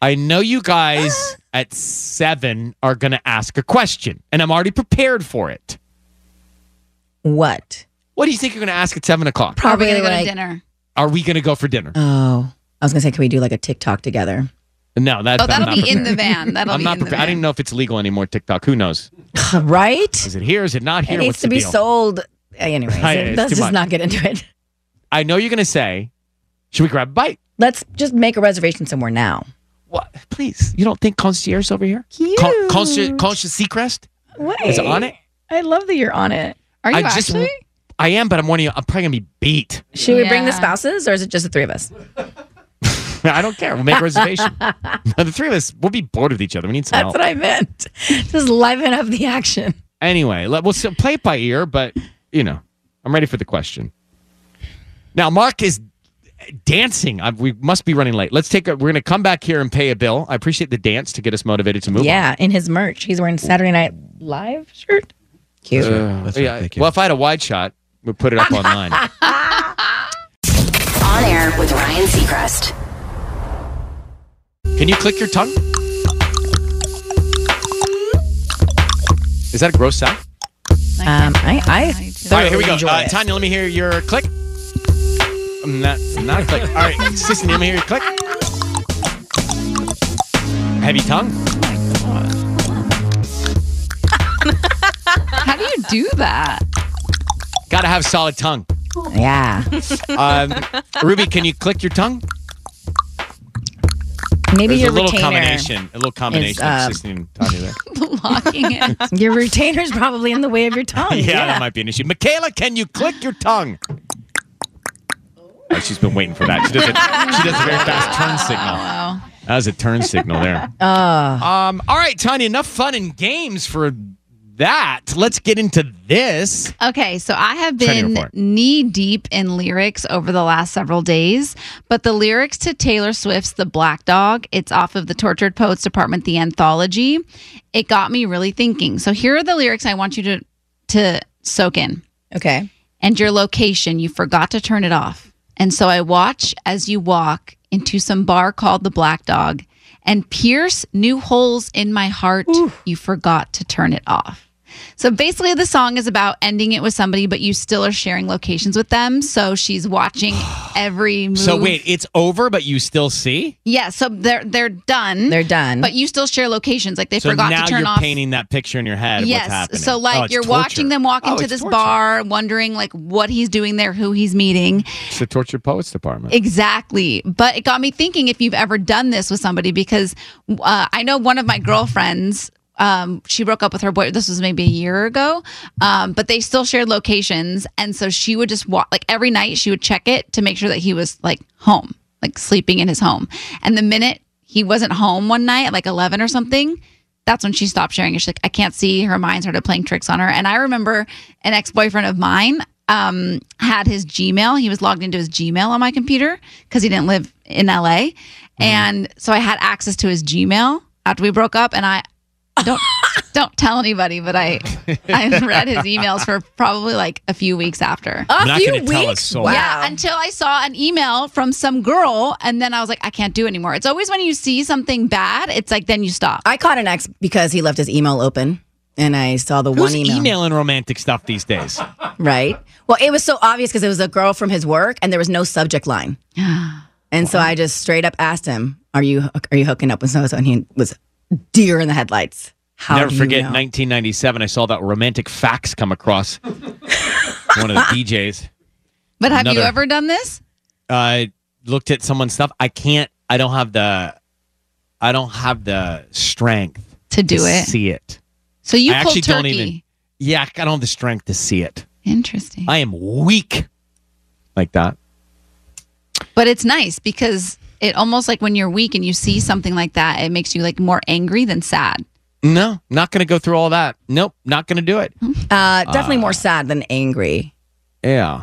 I know you guys at seven are going to ask a question, and I'm already prepared for it. What? What do you think you're going to ask at seven o'clock? Probably Are we gonna go like- to dinner? Are we going to go for dinner? Oh, I was gonna say, can we do like a TikTok together? No, that, Oh, I'm that'll not be in prepared. the van. That'll I'm be not in the prepared. I don't van. even know if it's legal anymore, TikTok. Who knows? Right? Is it here? Is it not here? It needs What's to the be deal? sold. Anyways, I- it's let's too just much. not get into it. I know you're going to say, should we grab a bite? Let's just make a reservation somewhere now. What? Please. You don't think concierge over here? Cute. Con- concierge, concierge Seacrest? Wait. Is it on it? I love that you're on it. Are you I just- actually? I am, but I'm warning you, I'm probably going to be beat. Should we bring the Yeah. spouses or is it just the three of us? I don't care. We'll make a reservation. The three of us, we'll be bored with each other. We need some That's help. what I meant. Just liven up the action. Anyway, let, we'll s- play it by ear, but, you know, I'm ready for the question. Now, Mark is dancing. I, we must be running late. Let's take a, we're going to come back here and pay a bill. I appreciate the dance to get us motivated to move Yeah, in his merch. He's wearing Saturday Night Live shirt. Cute. on. That's Yeah, right, thank you. well, if I had a wide shot, we'd put it up online. On air with Ryan Seacrest. Can you click your tongue? Is that a gross sound? Um, I, I All right, here we go. enjoy Uh, it. Tanya, let me hear your click. Um, Not, not a click. All right, Sissy, let me hear your click. Heavy tongue. How do you do that? Got to have solid tongue. Yeah. Um, Ruby, can you click your tongue? Maybe There's your a little retainer. combination, a little combination uh, of Sissy and Tanya there. Blocking it. Your retainer's probably in the way of your tongue. yeah, that might be an issue. Michaela, can you click your tongue? Oh, she's been waiting for that. She does a, she does a very fast turn signal. Wow. That was a turn signal there. Oh. Um, all right, Tanya, enough fun and games for that. Let's get into this. Okay, so I have Trying to been go for it. knee deep in lyrics over the last several days, but the lyrics to Taylor Swift's The Black Dog, it's off of the Tortured Poets Department, the anthology. It got me really thinking. So here are the lyrics I want you to to soak in. Okay. And your location, you forgot to turn it off. And so I watch as you walk into some bar called The Black Dog and pierce new holes in my heart. You forgot to turn it off. So basically, the song is about ending it with somebody, but you still are sharing locations with them. So she's watching every move. So wait, it's over, but you still see? Yeah, so they're they're done. They're done. But you still share locations. Like they so forgot now to turn you're off. painting that picture in your head of Yes. what's happening. So like Oh, it's you're torture. watching them walk Oh, into it's this torture. bar, wondering like what he's doing there, who he's meeting. It's the Tortured Poets Department. Exactly. But it got me thinking if you've ever done this with somebody, because uh, I know one of my girlfriends, um, she broke up with her boy. This was maybe a year ago, um, but they still shared locations. And so she would just walk, like every night she would check it to make sure that he was like home, like sleeping in his home. And the minute he wasn't home one night at like eleven or something, that's when she stopped sharing it. She's like, I can't see. Her mind started playing tricks on her. And I remember an ex-boyfriend of mine um, had his Gmail. He was logged into his Gmail on my computer because he didn't live in L A. Mm-hmm. And so I had access to his Gmail after we broke up. And I don't don't tell anybody, but I I read his emails for probably like a few weeks after. A not few gonna tell a weeks? soul. Wow. Yeah, until I saw an email from some girl, and then I was like, I can't do it anymore. It's always when you see something bad, it's like then you stop. I caught an ex because he left his email open, and I saw the Who's one email. emailing romantic stuff these days? Right. Well, it was so obvious because it was a girl from his work, and there was no subject line. And so I just straight up asked him, "Are you are you hooking up with so and so?" And he was deer in the headlights. How Never do forget you know? nineteen ninety-seven. I saw that romantic fax come across one of the D Js. But have you Another- ever done this? I looked at someone's stuff. I can't. I don't have the. I don't have the strength to do it. See it. So you I pulled actually don't turkey. even. Yeah, I don't have the strength to see it. Interesting. I am weak like that. But it's nice because it almost like when you're weak and you see something like that, it makes you like more angry than sad. No, not going to go through all that. Nope, not going to do it. Uh, definitely Uh, more sad than angry Yeah.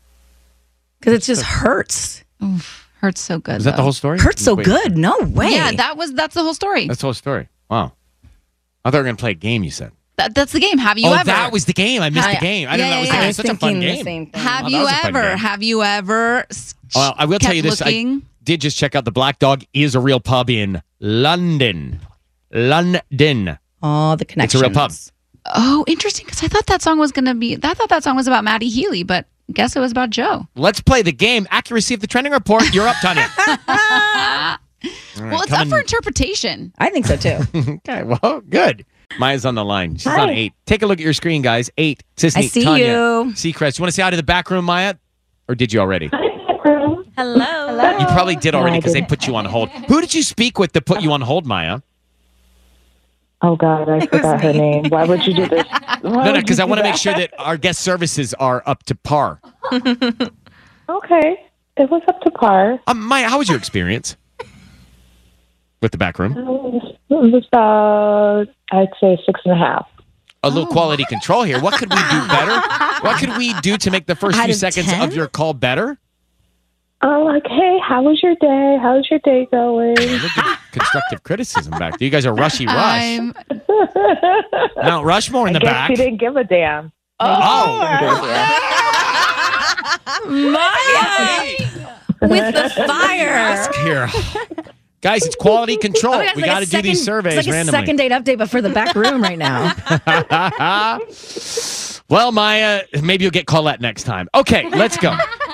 because it just hurts. Oof, hurts so good. Is that the though. whole story? Hurts so Wait, good. No way. Yeah, that was that's the whole story. That's the whole story. Wow. I thought we were going to play a game, you said. That, that's the game. Have you oh, ever? that was the game. I missed I- the game. I didn't yeah, know that was yeah, the yeah. game. Such a fun game. Have Wow, that you was a fun ever? game. Have you ever? s- Well, I will kept tell you this. I, looking? did just check out the Black Dog is a real pub in London. London. Oh, the connection. It's a real pub. Oh, interesting. Because I thought that song was going to be, I thought that song was about Maddie Healy, but guess it was about Joe. Let's play the game. Accuracy of the trending report. You're up, Tanya. Right, well, it's up for interpretation. I think so too. Okay, well, good. Maya's on the line. She's Hi. on eight. Take a look at your screen, guys. Eight. Sisney, I see Tanya, you. Seacrest. You want to say hi to the back room, Maya? Or did you already? Hello. Hello. You probably did already No, I because they didn't. put you on hold. Who did you speak with that put you on hold, Maya? Oh God, I forgot her name. Why would you do this? No, no, because I want to make sure that our guest services are up to par. Okay, it was up to par. Um, Maya, how was your experience with the back room? It was, it was about, I'd say six and a half. A little quality control here. What could we do better? What could we do to make the first Out few of seconds ten? of your call better? Oh, like, hey, how was your day? How's your day going? Look at constructive criticism back there. You guys are rushy rush. I'm, Mount Rushmore in I the guess back. she didn't give a damn. Oh. Maya with the fire. Ask here. Guys, it's quality control. Oh my God, we it's like got a to do these second- surveys It's like randomly. a second date update, but for the back room right now. Well, Maya, maybe you'll get Colette next time. Okay, let's go.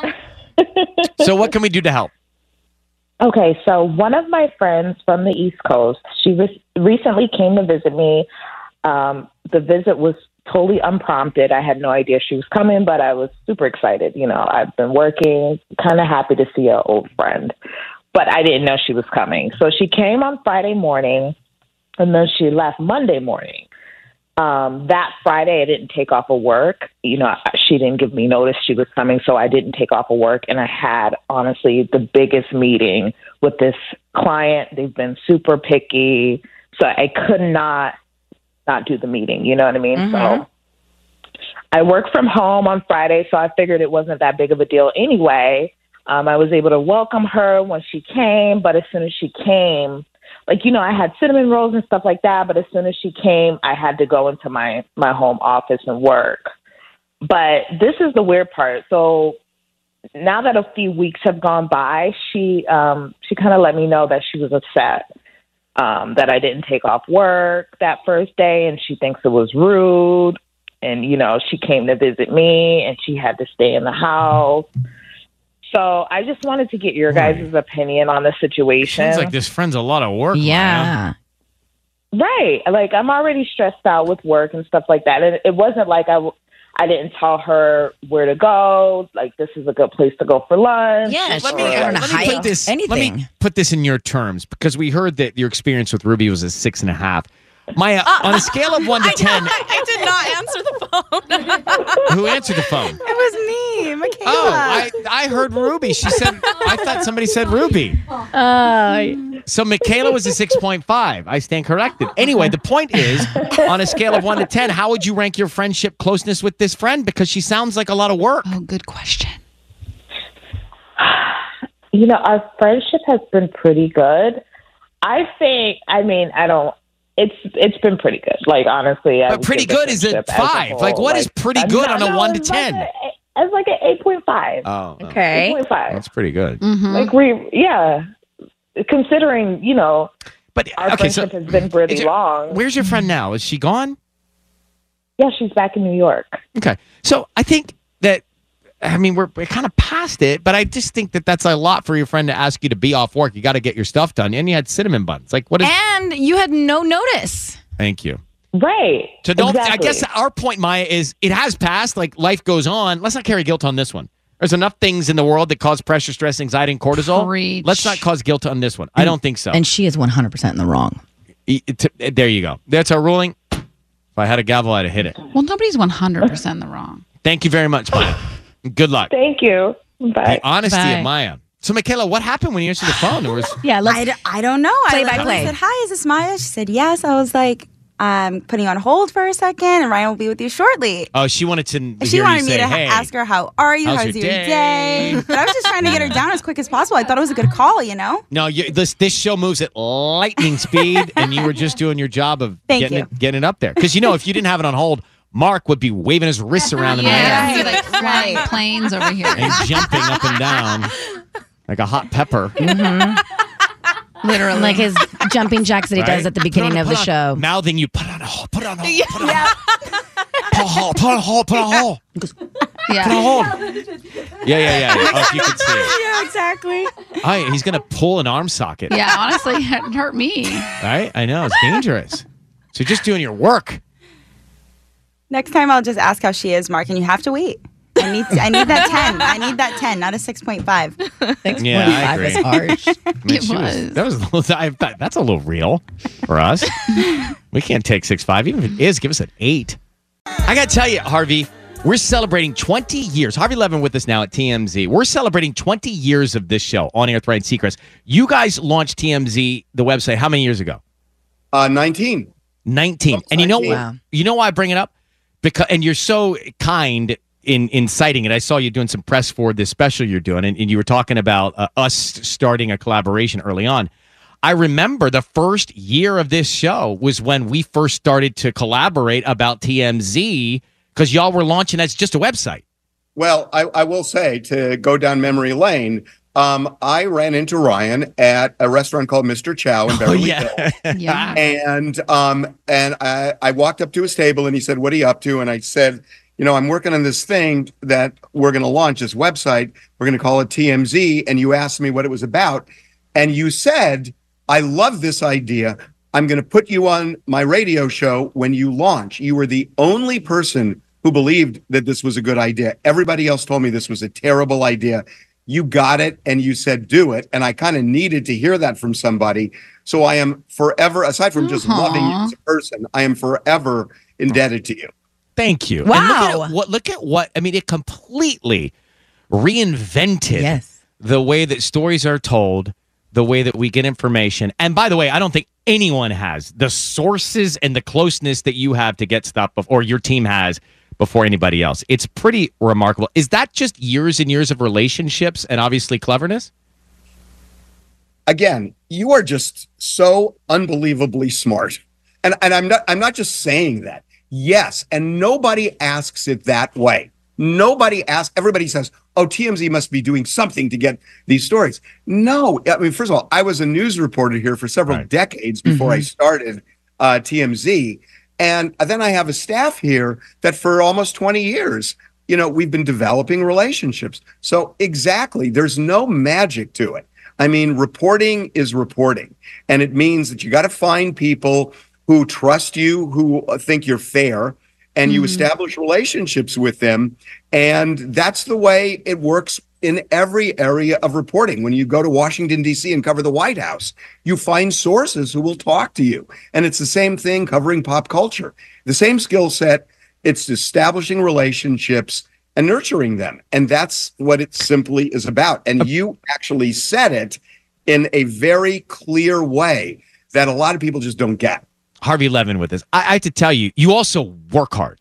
So what can we do to help? Okay, so one of my friends from the East Coast, she re- recently came to visit me. Um, the visit was totally unprompted. I had no idea she was coming, but I was super excited. You know, I've been working, kind of happy to see an old friend, but I didn't know she was coming. So she came on Friday morning, and then she left Monday morning. Um, that Friday, I didn't take off of work. You know, she didn't give me notice she was coming, so I didn't take off of work. And I had, honestly, the biggest meeting with this client. They've been super picky, so I could not not do the meeting. You know what I mean? Mm-hmm. So I work from home on Friday, so I figured it wasn't that big of a deal anyway. Um, I was able to welcome her when she came, but as soon as she came, like, you know, I had cinnamon rolls and stuff like that, but as soon as she came, I had to go into my, my home office and work. But this is the weird part. So now that a few weeks have gone by, she um, she kind of let me know that she was upset um, that I didn't take off work that first day, and she thinks it was rude. And, you know, she came to visit me, and she had to stay in the house. So I just wanted to get your guys' opinion on the situation. Sounds like this friend's a lot of work. Yeah. Right. Like, I'm already stressed out with work and stuff like that. And it wasn't like I, w- I didn't tell her where to go. Like, this is a good place to go for lunch. Yeah, Let or me, like uh, on a let me hike, put this. Let anything. me put this in your terms because we heard that your experience with Ruby was a six and a half. Maya, on a scale of one to ten, I did not answer the phone. who answered the phone? It was me, Michaela. Oh, I, I heard Ruby. She said, I thought somebody said Ruby. Uh, So Michaela was a six point five. I stand corrected. Anyway, the point is, on a scale of one to ten, how would you rank your friendship closeness with this friend? Because she sounds like a lot of work. oh, good question. You know, our friendship has been pretty good. I think, I mean, I don't, it's it's been pretty good. Like, honestly. I But would pretty give the good is a friendship as five. whole, Like, what is pretty uh, good no, on a no, one to it's like ten? a- It's like an eight point five. Oh, okay. eight point five. That's pretty good. Mm-hmm. Like, we, yeah. Considering, you know, But our okay, so friendship has been pretty is your- long. where's your friend now? Is she gone? Yeah, she's back in New York. Okay. So I think that, I mean, we're, we're kind of past it, but I just think that that's a lot for your friend to ask you to be off work. You got to get your stuff done. And you had cinnamon buns. Like, what is. and you had no notice. Thank you. Right. So don't, I Exactly. guess our point, Maya, is it has passed. Like, life goes on. Let's not carry guilt on this one. There's enough things in the world that cause pressure, stress, anxiety, and cortisol. Preach. Let's not cause guilt on this one. I don't think so. And she is one hundred percent in the wrong. E- t- there you go. That's our ruling. If I had a gavel, I'd have hit it. Well, nobody's one hundred percent in the wrong. Thank you very much, Maya. Good luck. Thank you. Bye. The honesty Bye. of Maya. So, Michaela, what happened when you answered the phone? There was Yeah, let's. I, d- I don't know. Play I by literally play. said, hi, is this Maya? She said, yes. I was like, I'm putting you on hold for a second, and Ryan will be with you shortly. Oh, she wanted to n- She hear wanted you me say, to ha- hey. ask her, how are you? how's How's your your day?" day? But I was just trying to get her down as quick as possible. I thought it was a good call, you know? No, you, this this show moves at lightning speed, and you were just doing your job of Thank getting you. it getting it up there. Because you know, if you didn't have it on hold, Mark would be waving his wrists around in the Yeah, air see, like flying planes over here. and jumping up and down. like a hot pepper. Mm-hmm. Literally. Like his jumping jacks that he Right? does at the beginning Put on- of the put on- show. Mouthing you, put on a hole, put on a hole, Yeah. put on a hole, put on a hole, put on a hole, put on a hole. Yeah. Put on a hole. Yeah, yeah, yeah. Oh, if you could see it. Yeah, exactly. Oh, he's going to pull an arm socket. Yeah, honestly, it hurt me. Right? I know. It's dangerous. So just doing your work. Next time I'll just ask how she is, Mark, and you have to wait. I need I need that ten. I need that ten, not a six point five. Yeah, I agree. was harsh. I mean, It she was. That was a little, I, that- that's a little real for us. We can't take six five. Even if it is, give us an eight. I got to tell you, Harvey, we're celebrating twenty years. Harvey Levin with us now at T M Z. We're celebrating twenty years of this show, On Air with Ryan Seacrest. You guys launched T M Z, the website, how many years ago? Uh, nineteen. nineteen. And you know, Wow. you know why I bring it up? Because, and you're so kind in in citing it. I saw you doing some press for this special you're doing, and, and you were talking about uh, us starting a collaboration early on. I remember the first year of this show was when we first started to collaborate about T M Z because y'all were launching as just a website. Well, I, I will say, to go down memory lane, um, I ran into Ryan at a restaurant called Mister Chow in Beverly yeah. Hills. Yeah. And um, and I, I walked up to his table and he said, "What are you up to?" And I said, "You know, I'm working on this thing that we're going to launch, this website. We're going to call it T M Z." And you asked me what it was about. And you said, "I love this idea. I'm going to put you on my radio show when you launch." You were the only person who believed that this was a good idea. Everybody else told me this was a terrible idea. You got it and you said, do it. And I kind of needed to hear that from somebody. So I am forever, aside from just Aw. loving you as a person, I am forever indebted to you. Thank you. Wow. And look at what look at what I mean, it completely reinvented Yes. the way that stories are told, the way that we get information. And by the way, I don't think anyone has the sources and the closeness that you have to get stuff bef- or your team has before anybody else. It's pretty remarkable. Is that just years and years of relationships and obviously cleverness? Again, you are just so unbelievably smart. And and I'm not I'm not just saying that. Yes, and nobody asks it that way. Nobody asks, everybody says, "Oh, T M Z must be doing something to get these stories." No, I mean, first of all, I was a news reporter here for several Right. decades before I started uh, T M Z. And then I have a staff here that for almost twenty years, you know, we've been developing relationships. So exactly, there's no magic to it. I mean, reporting is reporting. And it means that you got to find people who trust you, who think you're fair, and you establish relationships with them. And that's the way it works in every area of reporting. When you go to Washington, D C and cover the White House, you find sources who will talk to you. And it's the same thing covering pop culture. The same skill set, it's establishing relationships and nurturing them. And that's what it simply is about. And you actually said it in a very clear way that a lot of people just don't get. Harvey Levin with us. I, I have to tell you, you also work hard.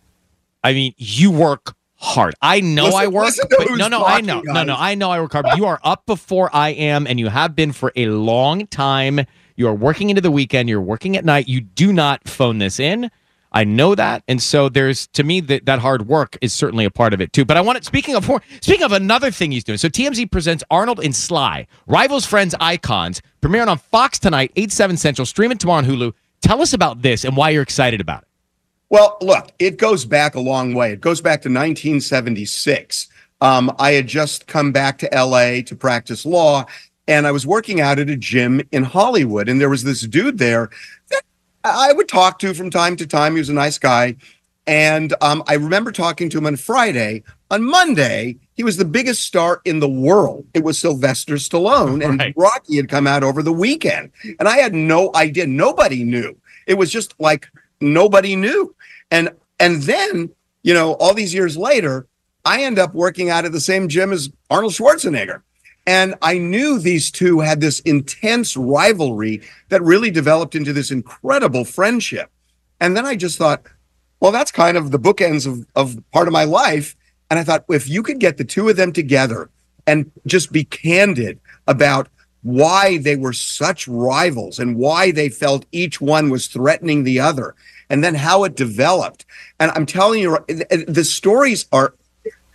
I mean, you work hard. I know Listen- I work, listen to but who's no, no, I talking, know. No, no, guys. I know I work hard. But you are up before I am, and you have been for a long time. You are working into the weekend. You're working at night. You do not phone this in. I know that. And so there's, to me, that, that hard work is certainly a part of it too. But I want to, speaking of, speaking of another thing he's doing. So T M Z presents Arnold and Sly, Rivals, Friends, Icons, premiering on Fox tonight, eight, seven Central, streaming tomorrow on Hulu. Tell us about this and why you're excited about it. Well, look, it goes back a long way. It goes back to nineteen seventy-six. Um, I had just come back to L A to practice law, and I was working out at a gym in Hollywood, and there was this dude there that I would talk to from time to time. He was a nice guy. And um, I remember talking to him on Friday. On Monday, he was the biggest star in the world. It was Sylvester Stallone, and Right. Rocky had come out over the weekend. And I had no idea. Nobody knew. It was just like nobody knew. And and then, you know, all these years later, I end up working out at the same gym as Arnold Schwarzenegger. And I knew these two had this intense rivalry that really developed into this incredible friendship. And then I just thought, well, that's kind of the bookends of, of part of my life. And I thought, if you could get the two of them together and just be candid about why they were such rivals and why they felt each one was threatening the other, and then how it developed. And I'm telling you, the stories are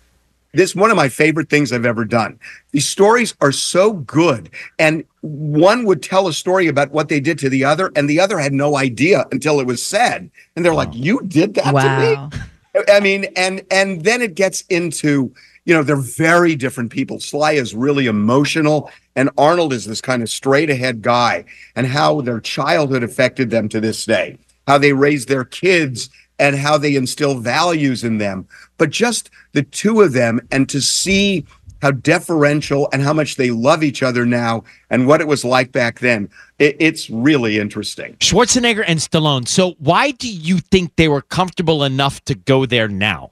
this is one of my favorite things I've ever done. These stories are so good. And one would tell a story about what they did to the other, and the other had no idea until it was said. And they're like, you did that Wow. to me? I mean, and and then it gets into, you know, they're very different people. Sly is really emotional, and Arnold is this kind of straight ahead guy, and how their childhood affected them to this day, how they raise their kids and how they instill values in them. But just the two of them, and to see how deferential and how much they love each other now and what it was like back then, it, it's really interesting. Schwarzenegger and Stallone. So why do you think they were comfortable enough to go there now?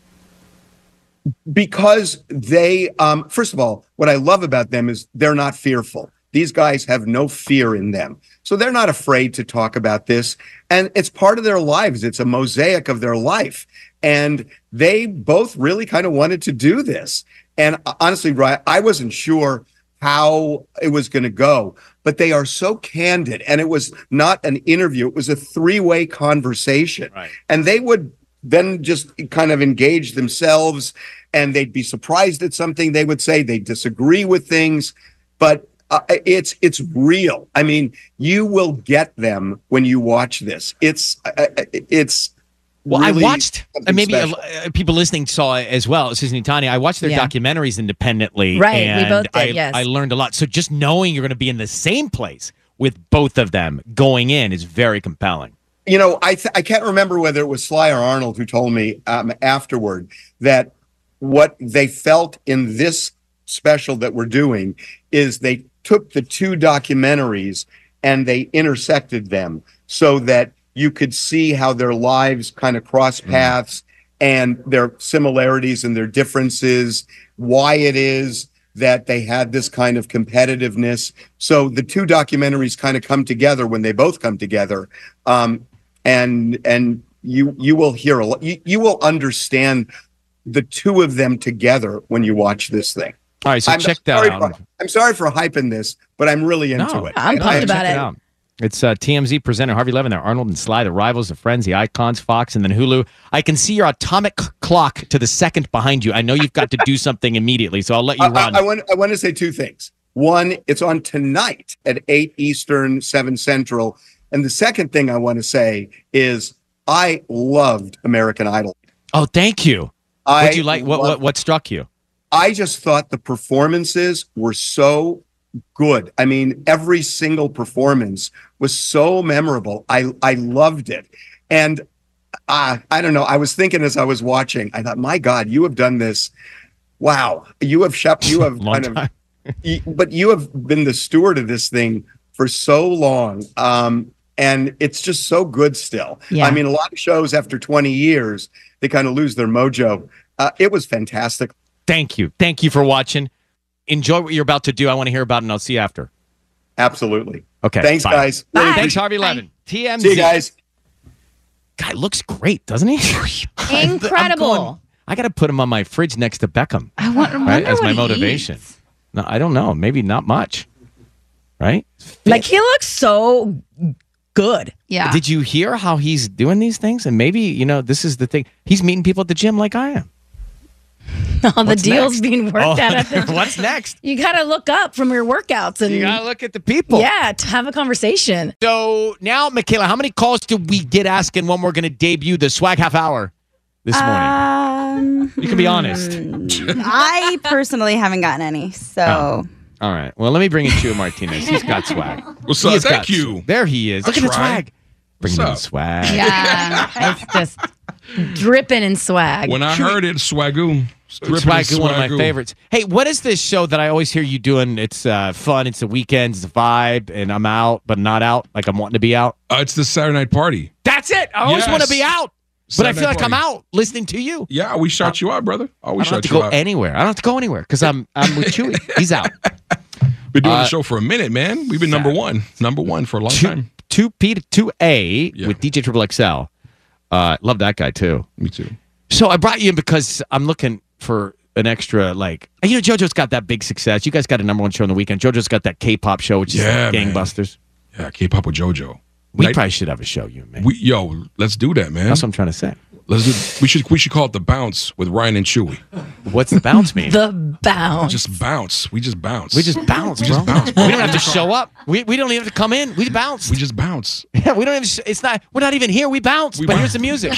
Because they, um, first of all, what I love about them is they're not fearful. These guys have no fear in them. So they're not afraid to talk about this. And it's part of their lives. It's a mosaic of their life. And they both really kind of wanted to do this. And honestly, Ryan, I wasn't sure how it was going to go, but they are so candid. And it was not an interview. It was a three-way conversation. Right. And they would then just kind of engage themselves, and they'd be surprised at something they would say. They disagree with things, but uh, it's it's real. I mean, you will get them when you watch this. It's uh, it's. Well, really I watched, and maybe special. uh, people listening saw it as well. Susan and Tanya, I watched their Yeah. documentaries independently. Right, we and both did, I, yes. I learned a lot. So just knowing you're going to be in the same place with both of them going in is very compelling. You know, I th- I can't remember whether it was Sly or Arnold who told me um, afterward that what they felt in this special that we're doing is they took the two documentaries and they intersected them so that you could see how their lives kind of cross paths, and their similarities and their differences, why it is that they had this kind of competitiveness. So the two documentaries kind of come together when they both come together. Um, and and you you will hear a lot, you, you will understand the two of them together when you watch this thing. All right, so I'm check that sorry out. For, I'm sorry for hyping this, but I'm really into No, it. I'm I- pumped I- about check it. out. It's uh, T M Z presenter Harvey Levin there, Arnold and Sly, the rivals, the friends, the icons, Fox, and then Hulu. I can see your atomic clock to the second behind you. I know you've got to do something immediately, so I'll let you I, run. I, I want I want to say two things. One, it's on tonight at eight Eastern, seven Central. And the second thing I want to say is I loved American Idol. Oh, thank you. I What'd you like? What, what loved- what struck you? I just thought the performances were so good. I mean, every single performance was so memorable. I I loved it. And uh, I don't know. I was thinking as I was watching, I thought, my God, you have done this. Wow. You have shep- you have Long kind time. of y- but you have been the steward of this thing for so long. Um, and it's just so good still. Yeah. I mean, a lot of shows after twenty years, they kind of lose their mojo. Uh, it was fantastic. Thank you. Thank you for watching. Enjoy what you're about to do. I want to hear about it, and I'll see you after. Absolutely. Okay. Thanks, bye. guys. Bye. Really Thanks, appreciate- Harvey Levin. T M Z. See you guys. Guy looks great, doesn't he? Incredible. I'm going- I got to put him on my fridge next to Beckham. I want, wonder Right, as what my he motivation. eats. No, I don't know. Maybe not much. Right? Like, he looks so good. Yeah. Did you hear how he's doing these things? And maybe, you know, this is the thing. He's meeting people at the gym like I am. All the What's deals next? being worked Oh, out at the What's next? You got to look up from your workouts and You got to look at the people. yeah, to have a conversation. So now, Michaela, how many calls did we get asking when we're going to debut the Swag Half Hour this morning? Um, You can be honest. I personally haven't gotten any, so Oh. All right. Well, let me bring in Chua Martinez. He's got swag. What's He up? has Thank got- you. There he is. I Look at the tried. swag. Bring What's in the up? swag. Yeah. It's just dripping in swag. When I heard it, swagoo. Swag is one of my Swagoo. favorites. Hey, what is this show that I always hear you doing? It's uh, fun. It's the weekends. It's a vibe, and I'm out, but not out. Like I'm wanting to be out. Uh, it's the Saturday night party. That's it. I always Yes. want to be out, but I Saturday feel like night I'm party. out listening to you. Yeah, we shot you out, brother. I Always don't have shot to you go out. anywhere. I don't have to go anywhere because I'm I'm with Chewy. He's out. Been doing Uh, the show for a minute, man. We've been number one, number one for a long Two, time. two P to two A Yeah. with D J Triple X L. Uh, love that guy too. Me too. So I brought you in because I'm looking for an extra, like, you know, JoJo's got that big success. You guys got a number one show on the weekend. JoJo's got that K-pop show, which Yeah, is man. gangbusters. Yeah, K-pop with JoJo. We Night- probably should have a show, you and me. We, yo, let's do that, man. That's what I'm trying to say. Let's do, we should we should call it the bounce with Ryan and Chewy. What's the bounce mean? The bounce. Just bounce. We just bounce. We just bounce, we bro. Just bounce. We don't have to show up. We we don't even have to come in. We bounce. We just bounce. Yeah, we don't even. It's not. We're not even here. We bounce. We but bounce. here's the music.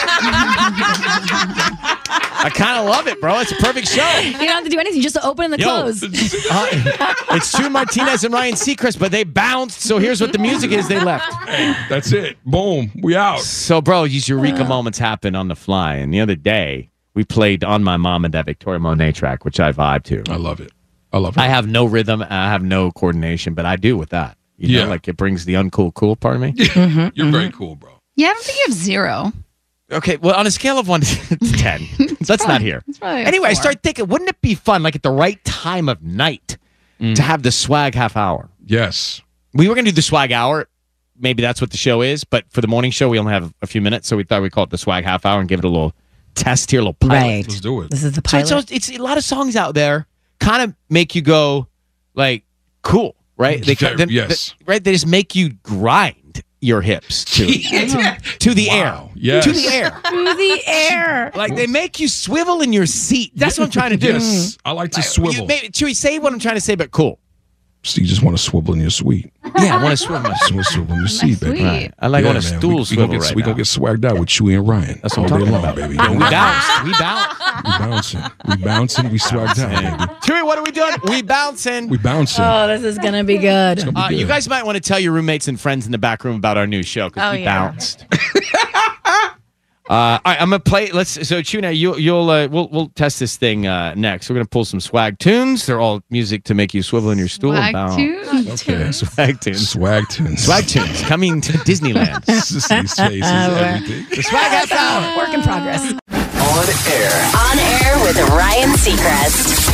I kind of love it, bro. It's a perfect show. You don't have to do anything, just to open and the Yo. close. Uh, it's Chewy Martinez and Ryan Seacrest, but they bounced. So here's what the music is. They left. Hey, that's it. Boom. We out. So, bro, these eureka moments happen on the fly. And the other day, we played On My Mom and that Victoria Monet track, which I vibe to. I love it. I love it. I have no rhythm. I have no coordination, but I do with that. You Yeah. know, like it brings the uncool cool part of me. Mm-hmm. You're very cool, bro. Yeah, I don't think you have zero. Okay, well, on a scale of one to ten, let's not hear. probably a Anyway, I four. started thinking, wouldn't it be fun, like at the right time of night, to have the swag half hour? Yes. We were going to do the swag hour. Maybe that's what the show is, but for the morning show, we only have a few minutes, so we thought we'd call it the swag half hour and give it a little test here, a little pilot. Right. Let's do it. This is the So pilot. it's, it's a lot of songs out there kind of make you go, like, cool, right? They, Very- then- yes. they- right? They just make you grind your hips to, to the Wow. air. Yes. To the air. To the air. Like they make you swivel in your seat. That's what I'm trying to do. Yes. I like to swivel. You, maybe, Chewy, say what I'm trying to say, but cool. So you just want to swivel in your suite. Yeah, I want to swivel my Just want to swivel in your seat, baby. Right. I like Yeah, on a man. stool we, we swivel gonna get, right We now. gonna get swagged out with Chewy and Ryan. That's what all I'm day talking long, about. baby. We bounced. We bounced. We bouncing. We bouncing. We swagged out, baby. Chewy, what are we doing? We bouncing. We bouncing. Oh, this is going to be good. It's gonna be Uh, you good. guys might want to tell your roommates and friends in the back room about our new show because Oh, we yeah. bounced. Uh, all right, I'm gonna play. Let's. So, Tuna, you, you'll. Uh, we'll. We'll test this thing uh, next. We're gonna pull some swag tunes. They're all music to make you swivel in your stool and Swag bounce. tunes? Okay. Swag tunes. Swag tunes. Swag tunes coming to Disneyland. Sissy's face is everything. The swag half hour. Work in progress. On air. On air with Ryan Seacrest.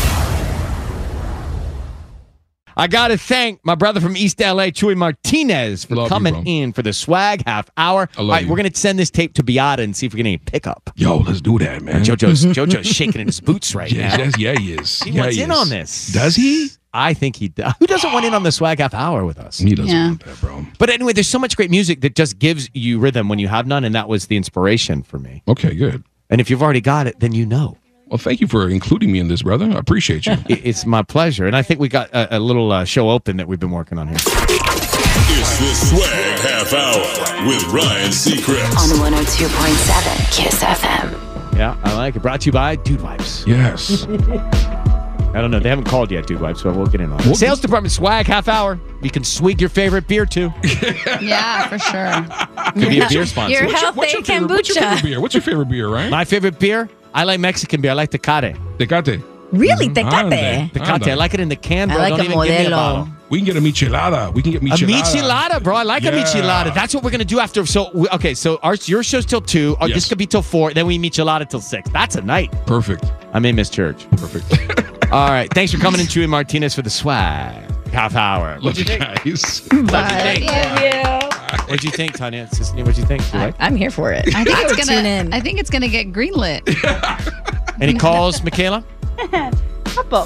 I gotta thank my brother from East L A, Chewy Martinez, for Love you, coming bro. in for the swag half hour. I love all right, you. we're gonna send this tape to Beata and see if we get any pickup. Yo, let's do that, man. JoJo's JoJo's shaking in his boots right Yes, now. yes, yeah, he is. He yeah, wants he in is. on this. Does he? I think he does. Who doesn't want in on the swag half hour with us? He doesn't Yeah. want that, bro. But anyway, there's so much great music that just gives you rhythm when you have none, and that was the inspiration for me. Okay, good. And if you've already got it, then you know. Well, thank you for including me in this, brother. I appreciate you. It- It's my pleasure. And I think we got a, a little uh, show open that we've been working on here. It's the Swag Half Hour with Ryan Seacrest. On one oh two point seven Kiss F M. Yeah, I like it. Brought to you by Dude Wipes. Yes. I don't know. They haven't called yet, Dude Wipes, so we'll get in on it. We'll- Sales department swag half hour. You can swig your favorite beer too. Yeah, for sure. Could be a beer sponsor. Your What's your, what's, healthy your favorite, what's your favorite kombucha. beer? What's your favorite beer, right? My favorite beer? I like Mexican beer. I like Tecate. Tecate. Really? Mhm. Tecate? Ande. Tecate. I like it in the can, bro. I like Don't a even give me a Modelo. bottle. We can get a michelada. We can get A michelada. michelada, bro. I like a Yeah. michelada. That's what we're gonna do after. So, we, okay, so our your show's till two. Or Yes. This could be till four. Then we michelada till six. That's a night. Perfect. I may miss church. Perfect. All right. Thanks for coming in, Chewy Martinez, for the swag half hour. Love What'd you you think? guys. What'd you think? What'd you think, Tanya? Sisney, what'd you think? You like? I'm here for it. I think it's Tune gonna. in. I think it's gonna get greenlit. Any calls, Michaela? Couple.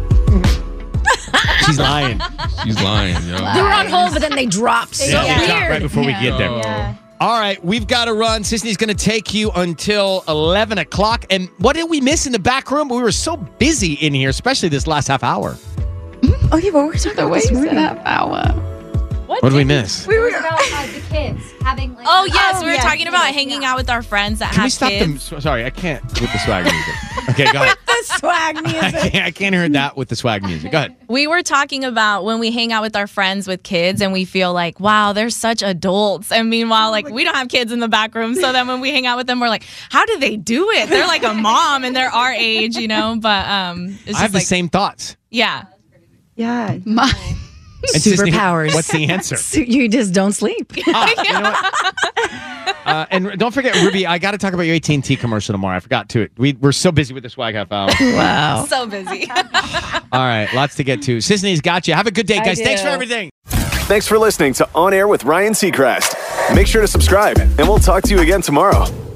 She's lying. She's lying, yo. They were on hold, but then they dropped. So Yeah, we got weird. right before we get there. Yeah. All right, we've got to run. Sisney's going to take you until eleven o'clock. And what did we miss in the back room? We were so busy in here, especially this last half hour. Oh, yeah, but we were talking The about way this you said morning. half hour. What did we miss? We were about uh, the kids having like. Oh yes, Oh, we were yes, talking about yes, hanging yeah. out with our friends that Can we have stop kids. them? Sorry, I can't with the swag music. Okay, go ahead. The swag I music. can't, I can't hear that with the swag music. Go ahead. We were talking about when we hang out with our friends with kids and we feel like, wow, they're such adults. And meanwhile, like we don't have kids in the back room. So then when we hang out with them, we're like, how do they do it? They're like a mom and they're our age, you know? But um it's just I have like, the same thoughts. yeah. Yeah. My, And Sisney, Superpowers. what's the answer? So you just don't sleep. Ah, you know what? Uh, and don't forget, Ruby, I got to talk about your A T and T commercial tomorrow. I forgot to. We, we're so busy with the swag half hour. Wow. So busy. All right, lots to get to. Sisney's got you. Have a good day, guys. Thanks for everything. Thanks for listening to On Air with Ryan Seacrest. Make sure to subscribe, and we'll talk to you again tomorrow.